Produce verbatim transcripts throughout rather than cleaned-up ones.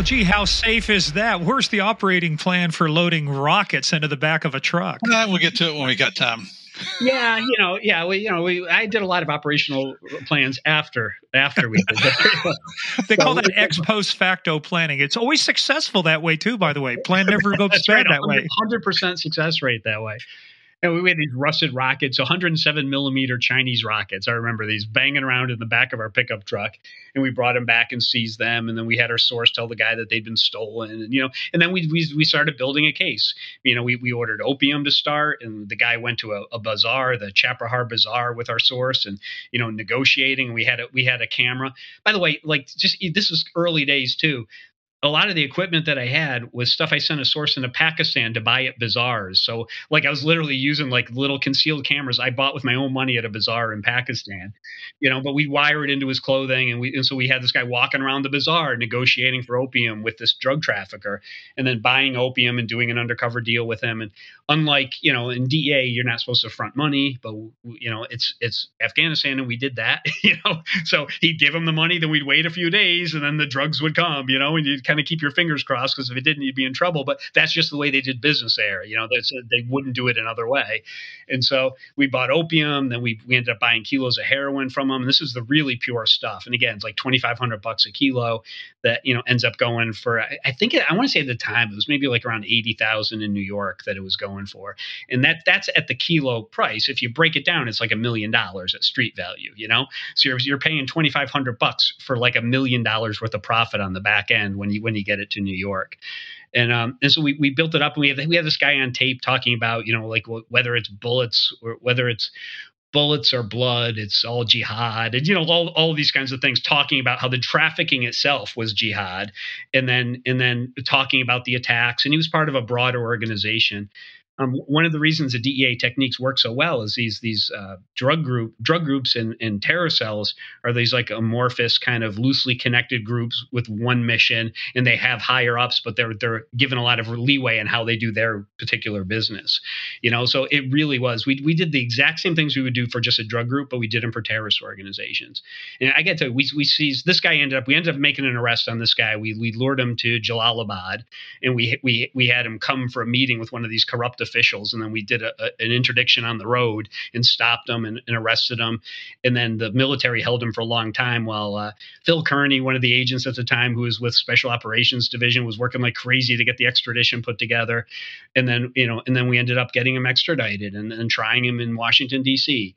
gee, how safe is that? Where's the operating plan for loading rockets into the back of a truck? Uh, we'll get to it when we got time. Yeah, you know, yeah, we, you know, we. I did a lot of operational plans after after we did that. They call that ex post facto planning. It's always successful that way too. By the way, plan never goes bad right, that way. one hundred percent success rate that way. And we had these rusted rockets, one hundred seven millimeter Chinese rockets. I remember these banging around in the back of our pickup truck, and we brought them back and seized them. And then we had our source tell the guy that they'd been stolen, and you know, and then we we, we started building a case. You know, we we ordered opium to start, and the guy went to a, a bazaar, the Chaprahar Bazaar, with our source, and you know, negotiating. We had a we had a camera. By the way, like just this is early days too. A lot of the equipment that I had was stuff I sent a source into Pakistan to buy at bazaars. So like I was literally using like little concealed cameras I bought with my own money at a bazaar in Pakistan, you know, but we wire it into his clothing. And we, and so we had this guy walking around the bazaar negotiating for opium with this drug trafficker and then buying opium and doing an undercover deal with him. And unlike, you know, in D E A, you're not supposed to front money, but you know, it's, it's Afghanistan and we did that, you know, so he'd give him the money, then we'd wait a few days and then the drugs would come, you know, and you'd kind of keep your fingers crossed because if it didn't, you'd be in trouble. But that's just the way they did business there. You know, that's, they wouldn't do it another way. And so we bought opium. Then we, we ended up buying kilos of heroin from them. And this is the really pure stuff. And again, it's like twenty-five hundred bucks a kilo that, you know, ends up going for, I, I think, it, I want to say at the time, it was maybe like around eighty thousand in New York that it was going for. And that that's at the kilo price. If you break it down, it's like a million dollars at street value, you know? So you're, you're paying twenty-five hundred bucks for like a million dollars worth of profit on the back end when you, when you get it to New York. And um, and so we, we built it up, and we have we have this guy on tape talking about, you know, like whether it's bullets or whether it's bullets or blood, it's all jihad, and you know, all all these kinds of things, talking about how the trafficking itself was jihad, and then and then talking about the attacks. And he was part of a broader organization. Um, one of the reasons the D E A techniques work so well is these these uh, drug group drug groups and, and terror cells are these like amorphous kind of loosely connected groups with one mission, and they have higher ups, but they're they're given a lot of leeway in how they do their particular business. You know, so it really was. We we did the exact same things we would do for just a drug group, but we did them for terrorist organizations. And I get to we we seized this guy. Ended up we ended up making an arrest on this guy. We we lured him to Jalalabad, and we we we had him come for a meeting with one of these corrupt officials, and then we did a, a, an interdiction on the road and stopped him and, and arrested him. And then the military held him for a long time while uh, Phil Kearney, one of the agents at the time who was with Special Operations Division, was working like crazy to get the extradition put together. And then, you know, and then we ended up getting him extradited and, and trying him in Washington, D C.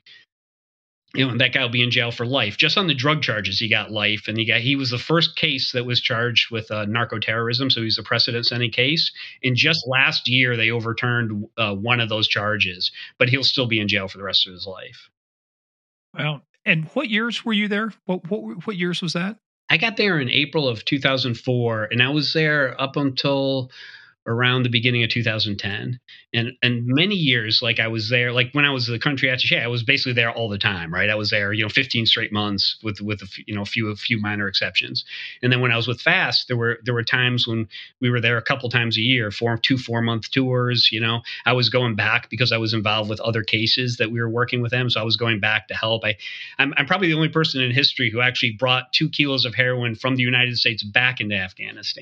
You know, and that guy will be in jail for life. Just on the drug charges, he got life. And he got he was the first case that was charged with uh, narco-terrorism, so he's a precedent-setting case. And just last year, they overturned uh, one of those charges, but he'll still be in jail for the rest of his life. Well, and what years were you there? What what what years was that? I got there in April of two thousand four, and I was there up until around the beginning of two thousand ten. And and many years, like I was there, like when I was the country attaché, I was basically there all the time, right? I was there, you know, fifteen straight months with with a few, you know, a few a few minor exceptions. And then when I was with FAST, there were there were times when we were there a couple times a year, four two four month tours. You know, I was going back because I was involved with other cases that we were working with them, so I was going back to help. I I'm, I'm probably the only person in history who actually brought two kilos of heroin from the United States back into Afghanistan.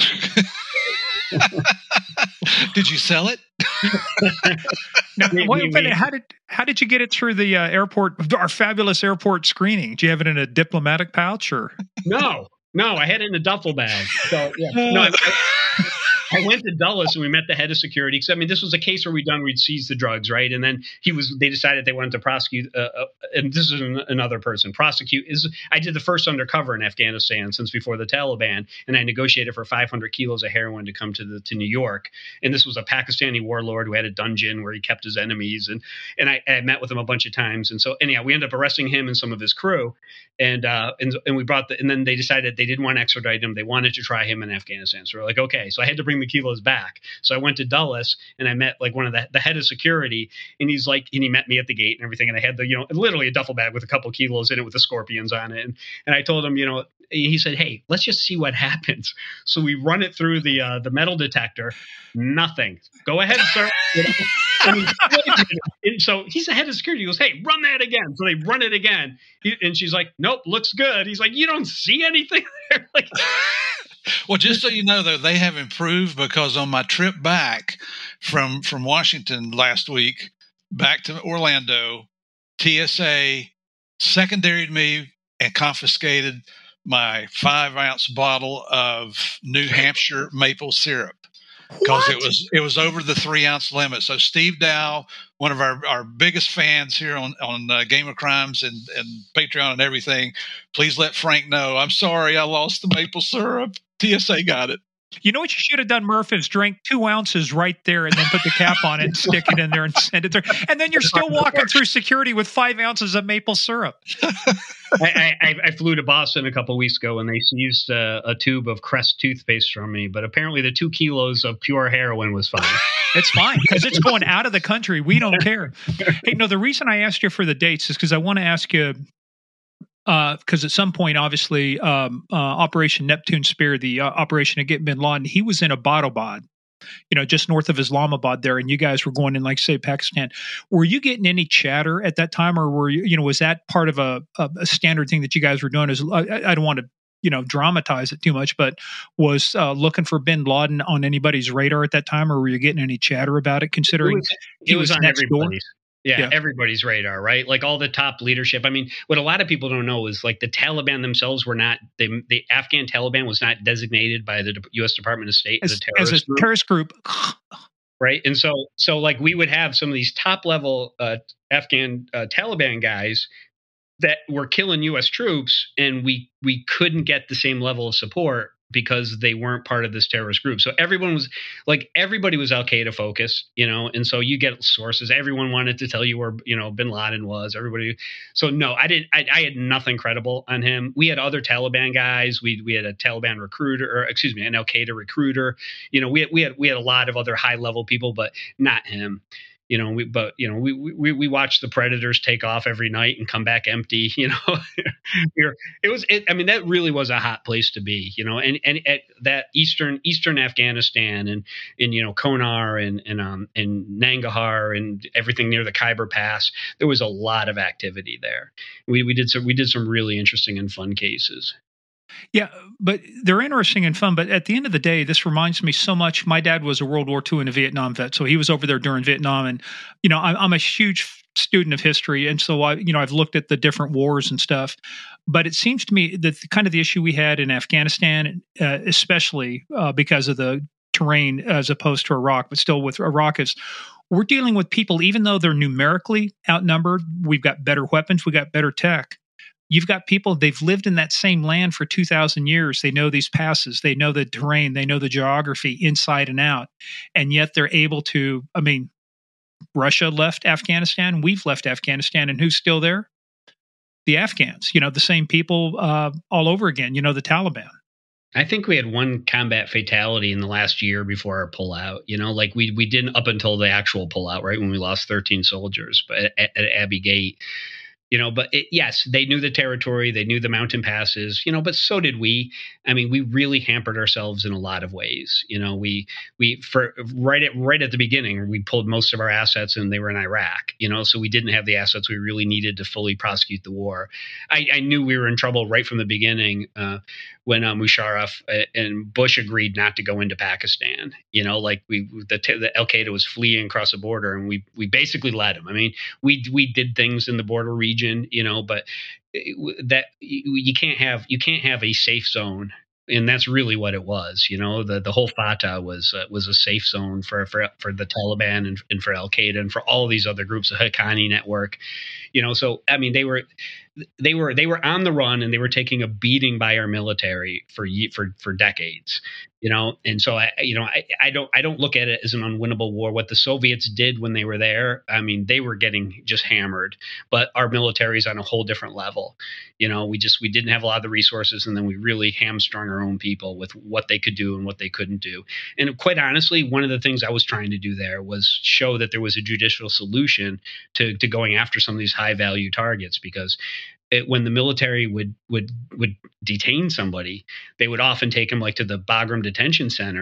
Did you sell it? Now, wait, wait, how did how did you get it through the uh, airport, our fabulous airport screening? Do you have it in a diplomatic pouch or? No, no, I had it in a duffel bag. So yeah, no. I, I, I went to Dulles and we met the head of security. Because I mean, this was a case where we'd done, we'd seized the drugs, right? And then he was, they decided they wanted to prosecute. Uh, uh, and this is an, another person. Prosecute is. I did the first undercover in Afghanistan since before the Taliban, and I negotiated for five hundred kilos of heroin to come to the to New York. And this was a Pakistani warlord who had a dungeon where he kept his enemies, and and I, I met with him a bunch of times. And so anyhow, we ended up arresting him and some of his crew, and uh, and and we brought the. And then they decided they didn't want to extradite him. They wanted to try him in Afghanistan. So we're like, okay. So I had to bring the kilos back. So I went to Dulles and I met like one of the, the head of security, and he's like, and he met me at the gate and everything. And I had the, you know, literally a duffel bag with a couple kilos in it with the scorpions on it. And, and I told him, you know, he said, hey, let's just see what happens. So we run it through the, uh, the metal detector. Nothing. Go ahead, sir. And, he, and so he's the head of security. He goes, hey, run that again. So they run it again. He, and she's like, nope, looks good. He's like, you don't see anything there. Like, Well, just so you know, though, they have improved because on my trip back from from Washington last week back to Orlando, T S A secondaried me and confiscated my five ounce bottle of New Hampshire maple syrup because it was it was over the three ounce limit. So Steve Dow, one of our, our biggest fans here on on uh, Game of Crimes and, and Patreon and everything, please let Frank know. I'm sorry, I lost the maple syrup. T S A got it. You know what you should have done, Murph, is drink two ounces right there and then put the cap on it and stick it in there and send it there. And then you're still walking through security with five ounces of maple syrup. I, I, I flew to Boston a couple of weeks ago and they seized uh, a tube of Crest toothpaste from me, but apparently the two kilos of pure heroin was fine. It's fine because it's going out of the country. We don't care. Hey, no, the reason I asked you for the dates is because I want to ask you, because uh, at some point, obviously, um, uh, Operation Neptune Spear, the uh, operation to get bin Laden, he was in Abbottabad, you know, just north of Islamabad there, and you guys were going in, like, say, Pakistan. Were you getting any chatter at that time, or were you, you know, was that part of a, a, a standard thing that you guys were doing? Is I, I don't want to, you know, dramatize it too much, but was uh, looking for bin Laden on anybody's radar at that time, or were you getting any chatter about it, considering it was, he it was, was on next door? everybody's. Yeah, yeah, everybody's radar, right? Like all the top leadership. I mean, what a lot of people don't know is like the Taliban themselves were not, they, the Afghan Taliban was not designated by the U S Department of State as, as a terrorist as a group. terrorist group. Right. And so, so like we would have some of these top level uh, Afghan uh, Taliban guys that were killing U S troops, and we, we couldn't get the same level of support because they weren't part of this terrorist group. So everyone was like, everybody was Al-Qaeda focused, you know, and so you get sources. Everyone wanted to tell you where, you know, bin Laden was. Everybody. So no, I didn't, I, I had nothing credible on him. We had other Taliban guys. We we had a Taliban recruiter, or excuse me, an Al-Qaeda recruiter. You know, we had, we had, we had a lot of other high level people, but not him. You know, we, but, you know, we, we, we watched the Predators take off every night and come back empty, you know, it was, it, I mean, that really was a hot place to be, you know, and, and at that Eastern, Eastern Afghanistan and, and, you know, Konar and, and, um, and Nangarhar and everything near the Khyber Pass, there was a lot of activity there. We, we did some, we did some really interesting and fun cases. Yeah, but they're interesting and fun. But at the end of the day, this reminds me so much. My dad was a World War Two and a Vietnam vet, so he was over there during Vietnam. And you know, I'm, I'm a huge student of history, and so I, you know, I've looked at the different wars and stuff. But it seems to me that the, kind of the issue we had in Afghanistan, uh, especially uh, because of the terrain as opposed to Iraq, but still with Iraq is. We're dealing with people, even though they're numerically outnumbered, we've got better weapons, we've got better tech. You've got people, they've lived in that same land for two thousand years. They know these passes. They know the terrain. They know the geography inside and out. And yet they're able to, I mean, Russia left Afghanistan. We've left Afghanistan. And who's still there? The Afghans. You know, the same people uh, all over again. You know, the Taliban. I think we had one combat fatality in the last year before our pullout. You know, like we we didn't up until the actual pullout, right, when we lost thirteen soldiers but at, at Abbey Gate. You know, but it, yes, they knew the territory, they knew the mountain passes, you know, but so did we. I mean, we really hampered ourselves in a lot of ways. You know, we, we, for right at, right at the beginning, we pulled most of our assets and they were in Iraq, you know, so we didn't have the assets we really needed to fully prosecute the war. I, I knew we were in trouble right from the beginning uh, when uh, Musharraf and Bush agreed not to go into Pakistan. You know, like we, the, the Al-Qaeda was fleeing across the border and we, we basically led them. I mean, we, we did things in the border region. You know, but that you can't have you can't have a safe zone, and that's really what it was. You know, the the whole Fatah was uh, was a safe zone for for for the Taliban and, and for Al Qaeda and for all these other groups, the Haqqani network. You know, so I mean, they were they were they were on the run and they were taking a beating by our military for for for decades. You know, and so I, you know, I, I don't, I don't look at it as an unwinnable war. What the Soviets did when they were there, I mean, they were getting just hammered. But our military is on a whole different level. You know, we just, we didn't have a lot of the resources, and then we really hamstrung our own people with what they could do and what they couldn't do. And quite honestly, one of the things I was trying to do there was show that there was a judicial solution to to going after some of these high value targets, because It, when the military would would would detain somebody, they would often take them like to the Bagram detention center,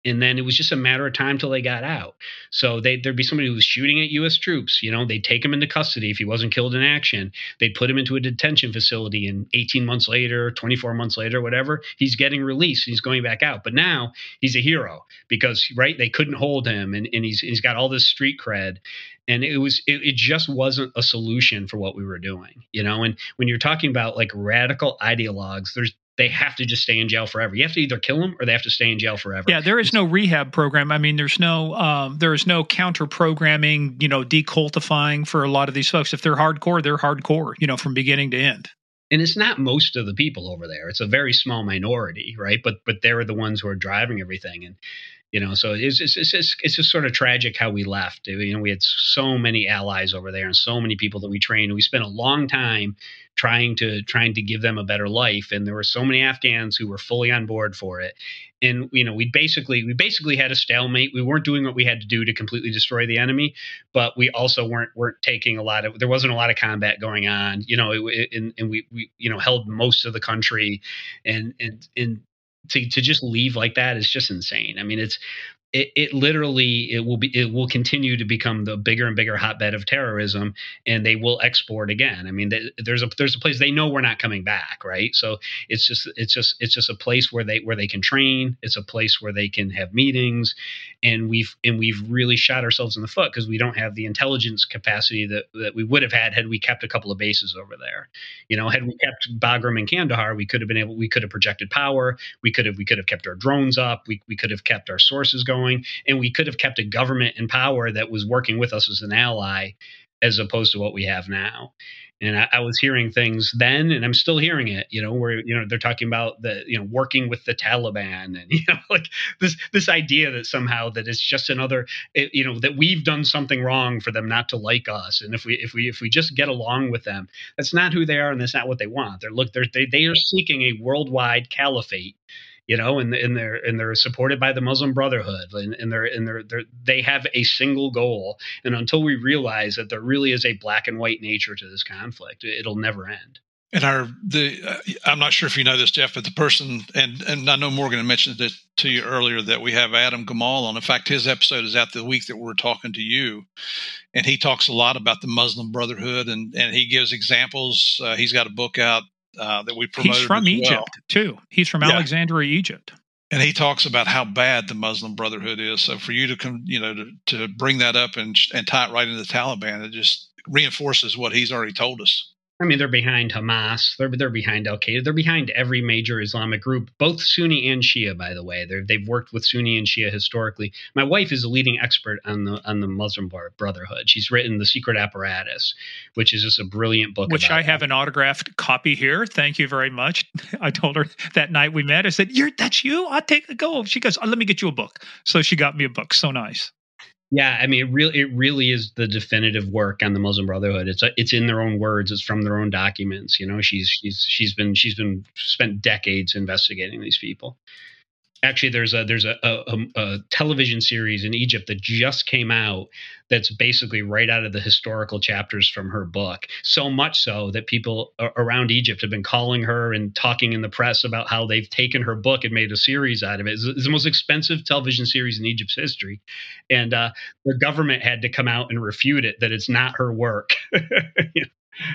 And then it was just a matter of time till they got out. So they, there'd be somebody who was shooting at U S troops. You know, they'd take him into custody if he wasn't killed in action. They'd put him into a detention facility, and eighteen months later, twenty-four months later, whatever, he's getting released and he's going back out. But now he's a hero because, right, they couldn't hold him, and, and he's he's got all this street cred. And it was it, it just wasn't a solution for what we were doing, you know. And when you're talking about like radical ideologues, there's they have to just stay in jail forever. You have to either kill them or they have to stay in jail forever. Yeah, there is no rehab program. I mean, there's no um, there is no counter programming, you know, decultifying for a lot of these folks. If they're hardcore, they're hardcore, you know, from beginning to end. And it's not most of the people over there. It's a very small minority, right? But but they're the ones who are driving everything. And you know, so it's it's it's just, it's just sort of tragic how we left. You know, we had so many allies over there and so many people that we trained. We spent a long time trying to trying to give them a better life, and there were so many Afghans who were fully on board for it. And you know, we basically we basically had a stalemate. We weren't doing what we had to do to completely destroy the enemy, but we also weren't weren't taking a lot of. There wasn't a lot of combat going on. You know, it, it, and and we we you know held most of the country, and and and. To, to just leave like that is just insane. I mean, it's it, it literally it will be it will continue to become the bigger and bigger hotbed of terrorism, and they will export again. I mean, there's a there's a place they know we're not coming back, right? So it's just it's just it's just a place where they where they can train. It's a place where they can have meetings, and we've and we've really shot ourselves in the foot because we don't have the intelligence capacity that that we would have had had we kept a couple of bases over there. You know, had we kept Bagram and Kandahar, we could have been able we could have projected power. We could have we could have kept our drones up. We we could have kept our sources going. And we could have kept a government in power that was working with us as an ally, as opposed to what we have now. And I, I was hearing things then, and I'm still hearing it, you know, where, you know, they're talking about the, you know, working with the Taliban, and, you know, like this, this idea that somehow that it's just another, you know, that we've done something wrong for them not to like us. And if we, if we, if we just get along with them, that's not who they are. And that's not what they want. They're look, they're, they, they are seeking a worldwide caliphate. You know, and, and they're and they're supported by the Muslim Brotherhood, and, and they're and they're, they're they have a single goal. And until we realize that there really is a black and white nature to this conflict, it'll never end. And our the uh, I'm not sure if you know this, Jeff, but the person and and I know Morgan mentioned it to you earlier that we have Adam Gamal on. In fact, his episode is out the week that we're talking to you, and he talks a lot about the Muslim Brotherhood, and and he gives examples. Uh, he's got a book out. Uh, that we promoted. He's from Egypt well. too. He's from yeah. Alexandria, Egypt, and he talks about how bad the Muslim Brotherhood is. So for you to come, you know, to, to bring that up and and tie it right into the Taliban, it just reinforces what he's already told us. I mean, they're behind Hamas. They're they're behind Al Qaeda. They're behind every major Islamic group, both Sunni and Shia. By the way, they're, they've worked with Sunni and Shia historically. My wife is a leading expert on the on the Muslim Brotherhood. She's written The Secret Apparatus, which is just a brilliant book. Which about I have that. An autographed copy here. Thank you very much. I told her that night we met. I said, "You're that's you. I'll take the go." She goes, oh, "Let me get you a book." So she got me a book. So nice. Yeah, I mean, it really, it really is the definitive work on the Muslim Brotherhood. It's a, it's in their own words. It's from their own documents. You know, she's she's she's been she's been spent decades investigating these people. Actually, there's a there's a, a, a television series in Egypt that just came out that's basically right out of the historical chapters from her book. So much so that people around Egypt have been calling her and talking in the press about how they've taken her book and made a series out of it. It's, it's the most expensive television series in Egypt's history. And uh, the government had to come out and refute it, that it's not her work. You know?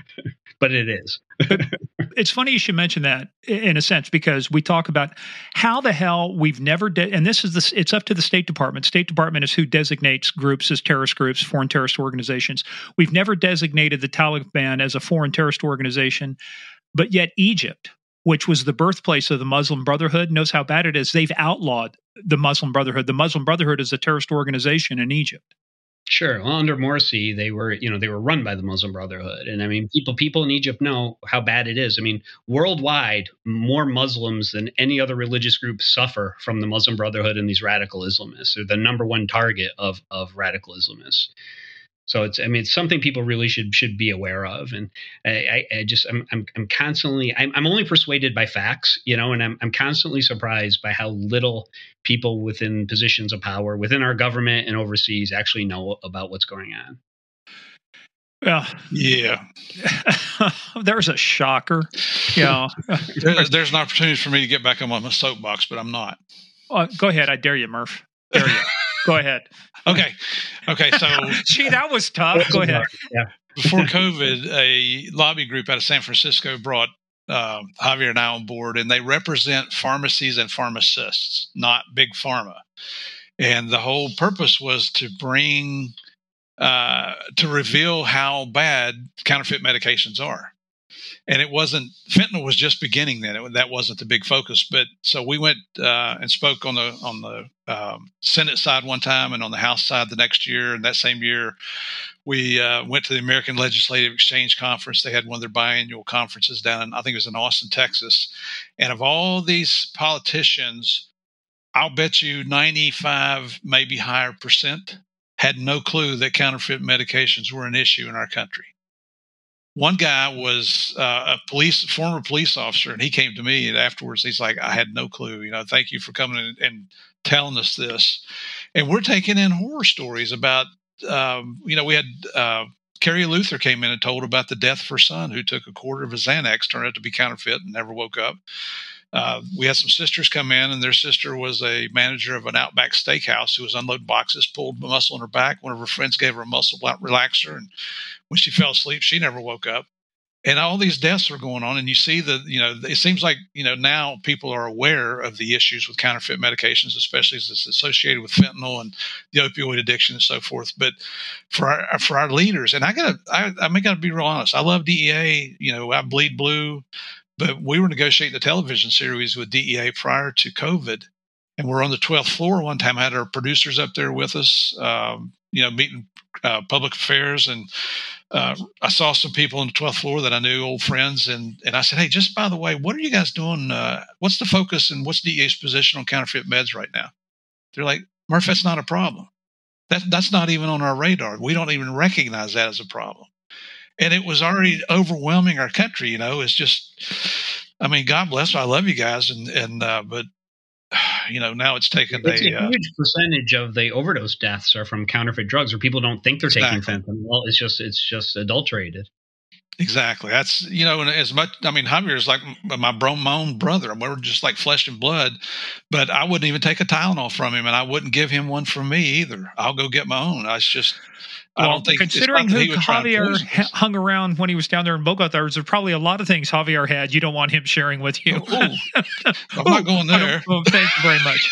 But it is. It's funny you should mention that in a sense, because we talk about how the hell we've never, de- and this is the, it's up to the State Department. State Department is who designates groups as terrorist groups, foreign terrorist organizations. We've never designated the Taliban as a foreign terrorist organization, but yet Egypt, which was the birthplace of the Muslim Brotherhood, knows how bad it is. They've outlawed the Muslim Brotherhood. The Muslim Brotherhood is a terrorist organization in Egypt. Sure. Well, under Morsi, they were, you know, they were run by the Muslim Brotherhood. And I mean, people, people in Egypt know how bad it is. I mean, worldwide, more Muslims than any other religious group suffer from the Muslim Brotherhood and these radical Islamists. They're the number one target of, of radical Islamists. So it's, I mean, it's something people really should should be aware of. And I, I just, I'm, I'm, I'm constantly, I'm, I'm only persuaded by facts, you know, and I'm, I'm constantly surprised by how little people within positions of power, within our government and overseas, actually know about what's going on. Well, yeah, there's a shocker. Yeah, there, there's an opportunity for me to get back on my soapbox, but I'm not. Uh, go ahead. I dare you, Murph. Dare you. Go ahead. Okay. Okay. So, gee, that was tough. Go ahead. Yeah. Before COVID, a lobby group out of San Francisco brought uh, Javier and I on board, and they represent pharmacies and pharmacists, not big pharma. And the whole purpose was to bring, uh, to reveal how bad counterfeit medications are. And it wasn't, fentanyl was just beginning then. It, that wasn't the big focus. But so we went uh, and spoke on the on the um, Senate side one time and on the House side the next year. And that same year, we uh, went to the American Legislative Exchange Conference. They had one of their biannual conferences down in, I think it was in Austin, Texas. And of all these politicians, I'll bet you ninety-five, maybe higher percent had no clue that counterfeit medications were an issue in our country. One guy was uh, a police, former police officer, and he came to me and afterwards. He's like, "I had no clue. You know, thank you for coming in and telling us this." And we're taking in horror stories about, um, you know, we had uh, Carrie Luther came in and told about the death of her son, who took a quarter of a Xanax, turned out to be counterfeit, and never woke up. Uh, we had some sisters come in, and their sister was a manager of an Outback Steakhouse who was unloading boxes, pulled a muscle in her back. One of her friends gave her a muscle relaxer, and when she fell asleep, she never woke up. And all these deaths are going on, and you see the, you know, it seems like, you know, now people are aware of the issues with counterfeit medications, especially as it's associated with fentanyl and the opioid addiction and so forth. But for our for our leaders, and I gotta, I, I mean, gotta be real honest. I love D E A. You know, I bleed blue. But we were negotiating a television series with D E A prior to COVID, and we're on the twelfth floor one time. I had our producers up there with us, um, you know, meeting uh, public affairs, and uh, I saw some people on the twelfth floor that I knew, old friends, and and I said, "Hey, just by the way, what are you guys doing? Uh, what's the focus and what's D E A's position on counterfeit meds right now?" They're like, "Murph, that's not a problem. That that's not even on our radar. We don't even recognize that as a problem." And it was already overwhelming our country, you know. It's just, I mean, God bless. I love you guys, and and uh, but you know, now it's taken it's a, a huge uh, percentage of the overdose deaths are from counterfeit drugs, or people don't think they're exactly. taking fentanyl. It's just it's just adulterated. Exactly. That's, you know, and as much, I mean, Javier is like my, bro, my own brother. We're just like flesh and blood, but I wouldn't even take a Tylenol from him, and I wouldn't give him one from me either. I'll go get my own. I was just, well, I don't think, considering who Javier hung around when he was down there in Bogota, there's probably a lot of things Javier had you don't want him sharing with you. Ooh, I'm not going there. Well, thank you very much.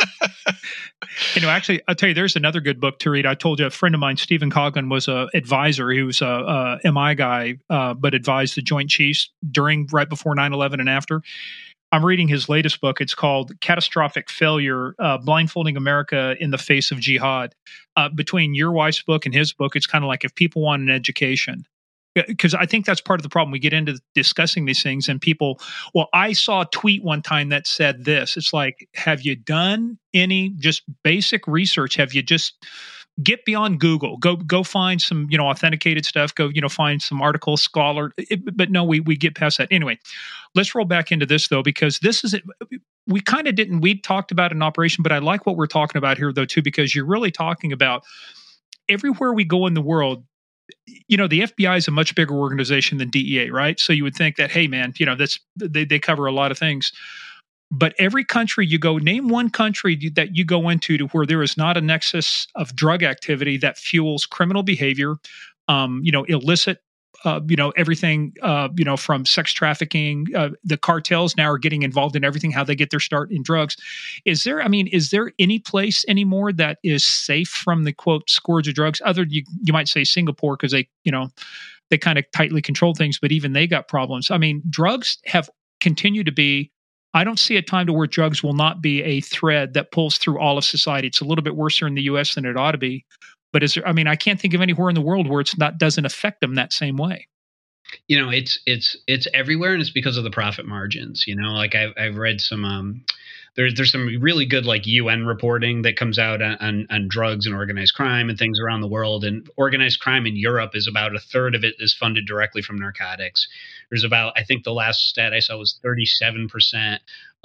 You know, actually, I'll tell you, there's another good book to read. I told you a friend of mine, Stephen Coughlin, was a advisor. He was a, a M I guy, uh, but advised the Joint Chiefs during, right before nine eleven and after. I'm reading his latest book. It's called Catastrophic Failure, uh, Blindfolding America in the Face of Jihad. Uh, between your wife's book and his book, it's kind of like if people want an education. Because I think that's part of the problem. We get into discussing these things and people, well, I saw a tweet one time that said this. It's like, have you done any just basic research? Have you just get beyond Google? Go go find some, you know, authenticated stuff. Go, you know, find some articles, scholar. It, but no, we we get past that. Anyway, let's roll back into this, though, because this is, we kind of didn't, we talked about an operation, but I like what we're talking about here, though, too, because you're really talking about everywhere we go in the world. You know, the F B I is a much bigger organization than D E A, right? So you would think that, hey, man, you know, that's they, they cover a lot of things. But every country you go, name one country that you go into to where there is not a nexus of drug activity that fuels criminal behavior, um, you know, illicit, uh, you know, everything, uh, you know, from sex trafficking. Uh, the cartels now are getting involved in everything, how they get their start in drugs. Is there, I mean, is there any place anymore that is safe from the, quote, scourge of drugs? Other, you, you might say Singapore, because they, you know, they kind of tightly control things, but even they got problems. I mean, drugs have continued to be, I don't see a time to where drugs will not be a thread that pulls through all of society. It's a little bit worse here in the U S than it ought to be. But is there, I mean, I can't think of anywhere in the world where it's not doesn't affect them that same way. You know, it's it's it's everywhere, and it's because of the profit margins. You know, like I've I've read some um, there's there's some really good like U N reporting that comes out on, on on drugs and organized crime and things around the world. And organized crime in Europe is about a third of it is funded directly from narcotics. There's about, I think the last stat I saw was thirty-seven percent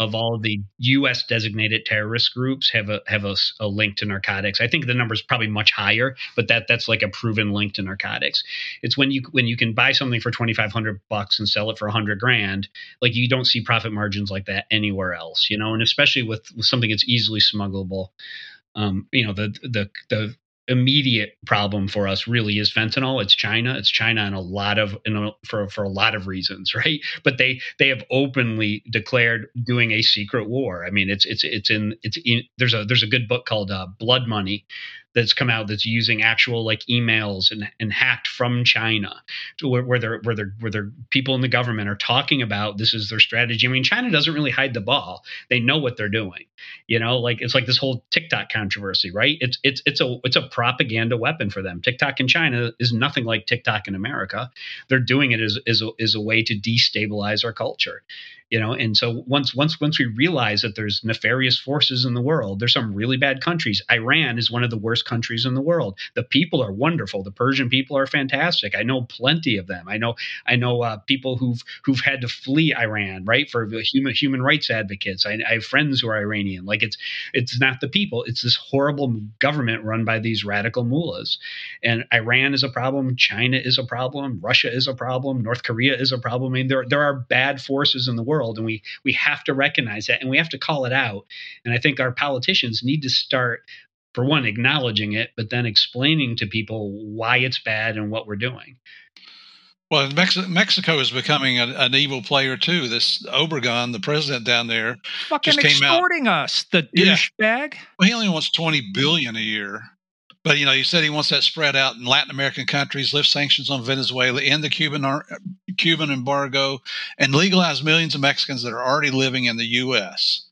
of all the U S designated terrorist groups have a have a, a link to narcotics. I think the number is probably much higher, but that that's like a proven link to narcotics. It's when you when you can buy something for twenty-five hundred bucks and sell it for a hundred grand, like you don't see profit margins like that anywhere else, you know, and especially with, with something that's easily smugglable. Um, you know, the the the immediate problem for us really is fentanyl. It's China. It's China in a lot of in a, for for a lot of reasons, right? But they they have openly declared doing a secret war. I mean, it's it's it's in it's in, there's a there's a good book called uh, Blood Money that's come out that's using actual like emails and, and hacked from China to where, where they're where they're where they're people in the government are talking about this is their strategy. I mean, China doesn't really hide the ball. They know what they're doing. You know, like it's like this whole TikTok controversy, right? It's it's it's a it's a propaganda weapon for them. TikTok in China is nothing like TikTok in America. They're doing it as as a, as a way to destabilize our culture. You know, and so once once once we realize that there's nefarious forces in the world, there's some really bad countries. Iran is one of the worst countries in the world. The people are wonderful. The Persian people are fantastic. I know plenty of them. I know I know uh, people who've who've had to flee Iran, right, for human human rights advocates. I, I have friends who are Iranian. Like it's it's not the people. It's this horrible government run by these radical mullahs. And Iran is a problem. China is a problem. Russia is a problem. North Korea is a problem. I mean, there there are bad forces in the world. And we we have to recognize that and we have to call it out. And I think our politicians need to start, for one, acknowledging it, but then explaining to people why it's bad and what we're doing. Well, Mex- Mexico is becoming a, an evil player too. This Obregon, the president down there, fucking just came extorting out. us, the Yeah. douchebag. Well, he only wants twenty billion dollars a year. But, you know, he said he wants that spread out in Latin American countries, lift sanctions on Venezuela, end the Cuban Cuban embargo, and legalize millions of Mexicans that are already living in the U S.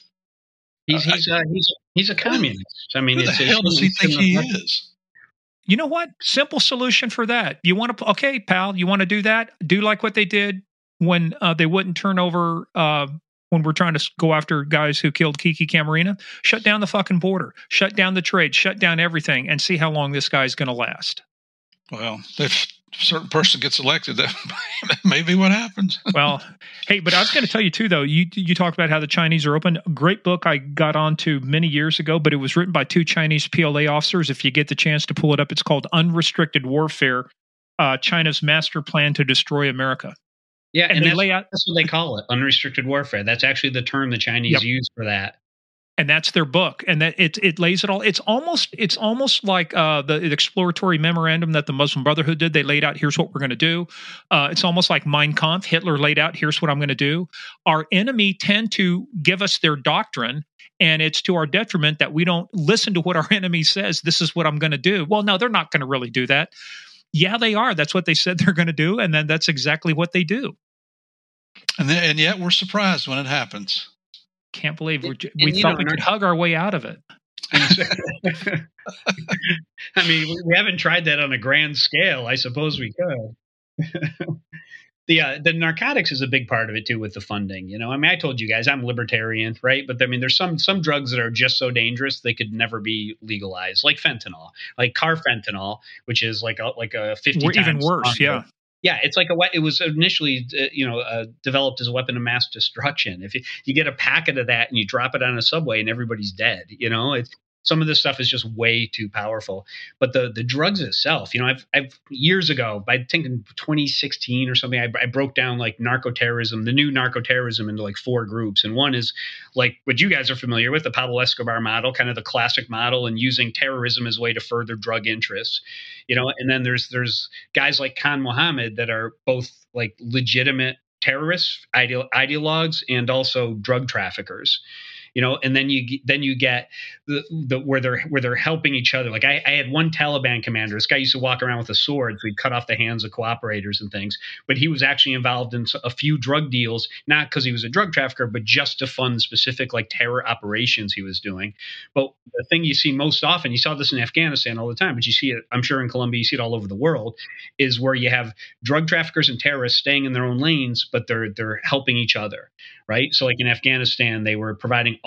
He's he's uh, he's he's a communist. I mean, Who the it's, hell it's, does he it's think he similar- is? You know what? Simple solution for that. You want to, okay, pal, you want to do that? Do like what they did when uh, they wouldn't turn over, uh, when we're trying to go after guys who killed Kiki Camarena. Shut down the fucking border. Shut down the trade. Shut down everything and see how long this guy's going to last. Well, if a certain person gets elected, that may be what happens. Well, hey, but I was going to tell you too, though, you you talked about how the Chinese are open. A great book I got onto many years ago, but it was written by two Chinese P L A officers. If you get the chance to pull it up, it's called Unrestricted Warfare, uh, China's Master Plan to Destroy America. Yeah, And and, they that's, lay out, that's what they call it, unrestricted warfare. That's actually the term the Chinese Yep. use for that. and that's their book, and that it it lays it all. It's almost it's almost like uh, the exploratory memorandum that the Muslim Brotherhood did. They laid out, here's what we're going to do. Uh, it's almost like Mein Kampf. Hitler laid out, here's what I'm going to do. Our enemy tend to give us their doctrine, and it's to our detriment that we don't listen to what our enemy says. This is what I'm going to do. Well, no, they're not going to really do that. Yeah, they are. That's what they said they're going to do, and then that's exactly what they do. And then, and yet we're surprised when it happens. Can't believe we're, And, we you thought know, we could and hug our way out of it. I mean, we, we haven't tried that on a grand scale. I suppose we could. the uh, the narcotics is a big part of it too with the funding. You know, I mean, I told you guys I'm libertarian, right? But I mean, there's some some drugs that are just so dangerous they could never be legalized, like fentanyl, like carfentanil, which is like a like a fifty We're times even worse, stronger. yeah. Yeah, it's like a we- it was initially uh, you know uh, developed as a weapon of mass destruction. If you, you get a packet of that and you drop it on a subway and everybody's dead, you know, it's some of this stuff is just way too powerful. But the the drugs itself, you know, I've I've years ago, I think in twenty sixteen or something, I, I broke down like narcoterrorism, the new narcoterrorism into like four groups, and one is like what you guys are familiar with, the Pablo Escobar model, kind of the classic model, and using terrorism as a way to further drug interests. You know, and then there's there's guys like Khan Mohammed that are both like legitimate terrorists, ideal, ideologues, and also drug traffickers. You know, and then you then you get the, the where they're where they're helping each other. Like I, I had one Taliban commander. This guy used to walk around with a sword, so he'd cut off the hands of cooperators and things. But he was actually involved in a few drug deals, not because he was a drug trafficker, but just to fund specific like terror operations he was doing. But the thing you see most often, you saw this in Afghanistan all the time, but you see it, I'm sure in Colombia, you see it all over the world, is where you have drug traffickers and terrorists staying in their own lanes, but they're they're helping each other, right? So like in Afghanistan, they were providing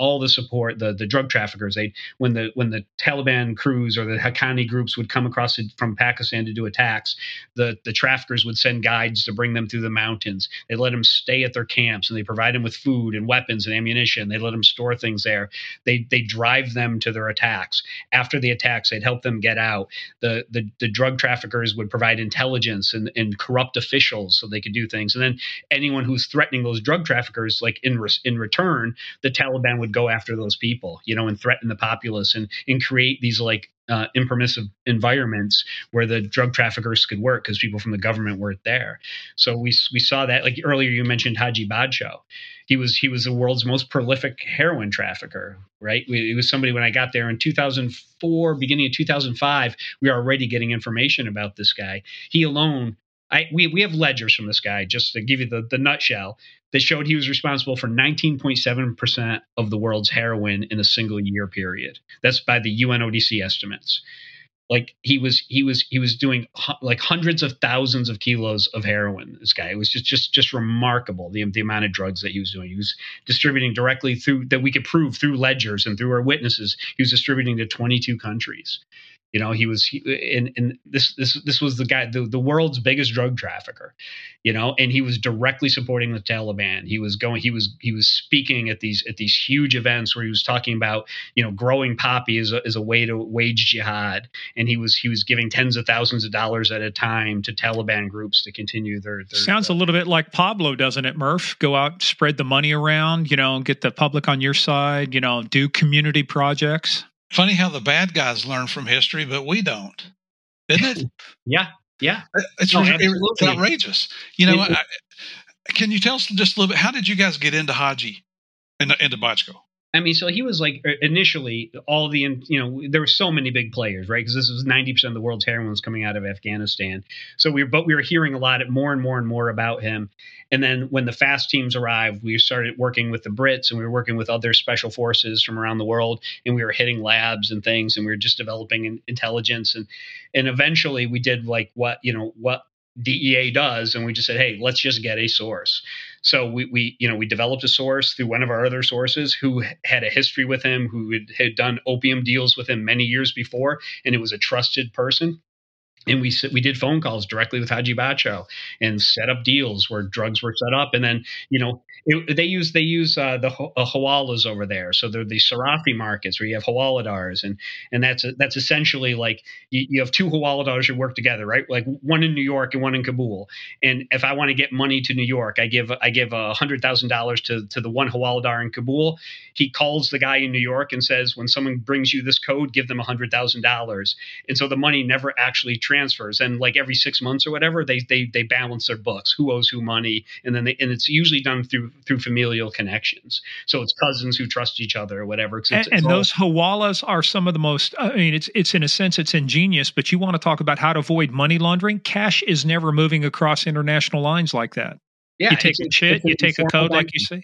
all the support, the the drug traffickers. They when the when the Taliban crews or the Haqqani groups would come across it from Pakistan to do attacks, the the traffickers would send guides to bring them through the mountains. They let them stay at their camps, and they provide them with food and weapons and ammunition. They let them store things there. They they drive them to their attacks. After the attacks, they'd help them get out. The the, the drug traffickers would provide intelligence and, and corrupt officials so they could do things. And then anyone who's threatening those drug traffickers, like in re- in return, the Taliban would go after those people, you know, and threaten the populace and and create these like uh, impermissive environments where the drug traffickers could work because people from the government weren't there. So we we saw that. Like earlier, you mentioned Haji Badshaw. He was he was the world's most prolific heroin trafficker, right? We, it was somebody when I got there in two thousand four, beginning of two thousand five, we were already getting information about this guy. He alone, I we we have ledgers from this guy, just to give you the, the nutshell, that showed he was responsible for nineteen point seven percent of the world's heroin in a single year period. That's by the U N O D C estimates. Like he was, he was, he was doing hu- like hundreds of thousands of kilos of heroin. This guy, it was just, just, just remarkable the the amount of drugs that he was doing. He was distributing directly through that we could prove through ledgers and through our witnesses. He was distributing to twenty-two countries. You know, he was, he, and, and this, this, this was the guy, the, the world's biggest drug trafficker, you know, and he was directly supporting the Taliban. He was going, he was, he was speaking at these, at these huge events where he was talking about, you know, growing poppy as a, as a way to wage jihad. And he was, he was giving tens of thousands of dollars at a time to Taliban groups to continue their, their Sounds a little bit like Pablo, doesn't it, Murph? Go out, spread the money around, you know, get the public on your side, you know, do community projects. Funny how the bad guys learn from history, but we don't, isn't it? Yeah, yeah. It's, No, it's outrageous. You know, It- I, can you tell us just a little bit, how did you guys get into Haji and into Bachko? I mean, so he was like initially all the, you know, there were so many big players, right? Because this was ninety percent of the world's heroin was coming out of Afghanistan. So we were, but we were hearing a lot, more and more and more about him. And then when the FAST teams arrived, we started working with the Brits and we were working with other special forces from around the world. And we were hitting labs and things, and we were just developing in, intelligence. And, and eventually we did like what, you know, what D E A does. And we just said, hey, let's just get a source. So we, we, you know, we developed a source through one of our other sources who had a history with him, who had, had done opium deals with him many years before, and it was a trusted person. And we we did phone calls directly with Haji Badshaw and set up deals where drugs were set up. And then, you know, it, they use they use uh, the uh, hawalas over there. So they're the Sarafi markets where you have hawaladars. And and that's a, that's essentially like you, you have two hawaladars who work together, right? Like one in New York and one in Kabul. And if I want to get money to New York, I give I give a hundred thousand dollars to to the one hawaladar in Kabul. He calls the guy in New York and says, when someone brings you this code, give them a hundred thousand dollars. And so the money never actually transfers, and like every six months or whatever, they they they balance their books, who owes who money, and then they and it's usually done through through familial connections. So it's cousins who trust each other or whatever. It's, And, it's and all- those hawalas are some of the most. I mean, it's it's in a sense it's ingenious, but you want to talk about how to avoid money laundering. Cash is never moving across international lines like that. yeah, You take it's- a it's- chit, it's you take a informal code, like you banking. say.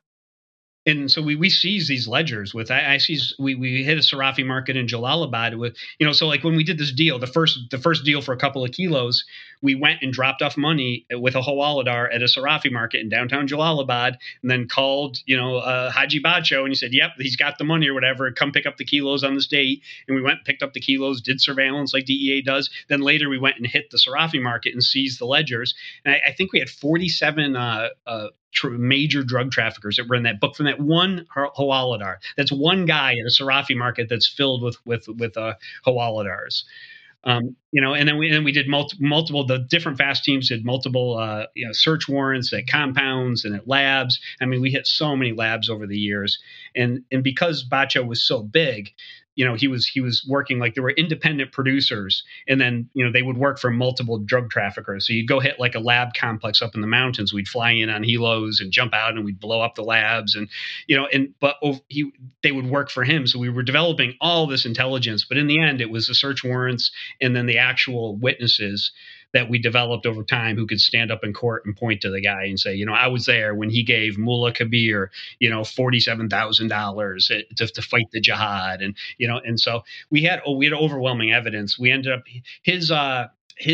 And so we, we seize these ledgers with, I, I seize, we, we hit a Sarafi market in Jalalabad with, you know, so like when we did this deal, the first, the first deal for a couple of kilos, we went and dropped off money with a hawaladar at a Sarafi market in downtown Jalalabad, and then called, you know, uh, Haji Badshaw, and he said, yep, he's got the money or whatever, come pick up the kilos on this date. And we went, picked up the kilos, did surveillance like D E A does. Then later we went and hit the Sarafi market and seized the ledgers. And I, I think we had forty-seven, uh, uh, Tr- major drug traffickers that were in that book from that one ha- hawaladar. That's one guy at a Sarafi market that's filled with with with uh, hawaladars. Um, you know, and then we and we did multi- multiple. The different FAST teams did multiple uh, you know, search warrants at compounds and at labs. I mean, we hit so many labs over the years, and and because Badshaw was so big, you know, he was he was working like there were independent producers, and then, you know, they would work for multiple drug traffickers. So you'd go hit like a lab complex up in the mountains. We'd fly in on helos and jump out, and we'd blow up the labs, and you know, and but oh, he they would work for him. So we were developing all this intelligence, but in the end, it was the search warrants and then the actual witnesses that we developed over time who could stand up in court and point to the guy and say, you know, I was there when he gave Mullah Kabir, you know, forty-seven thousand dollars to, to fight the jihad. And, you know, and so we had, oh, we had overwhelming evidence. We ended up, his, uh, his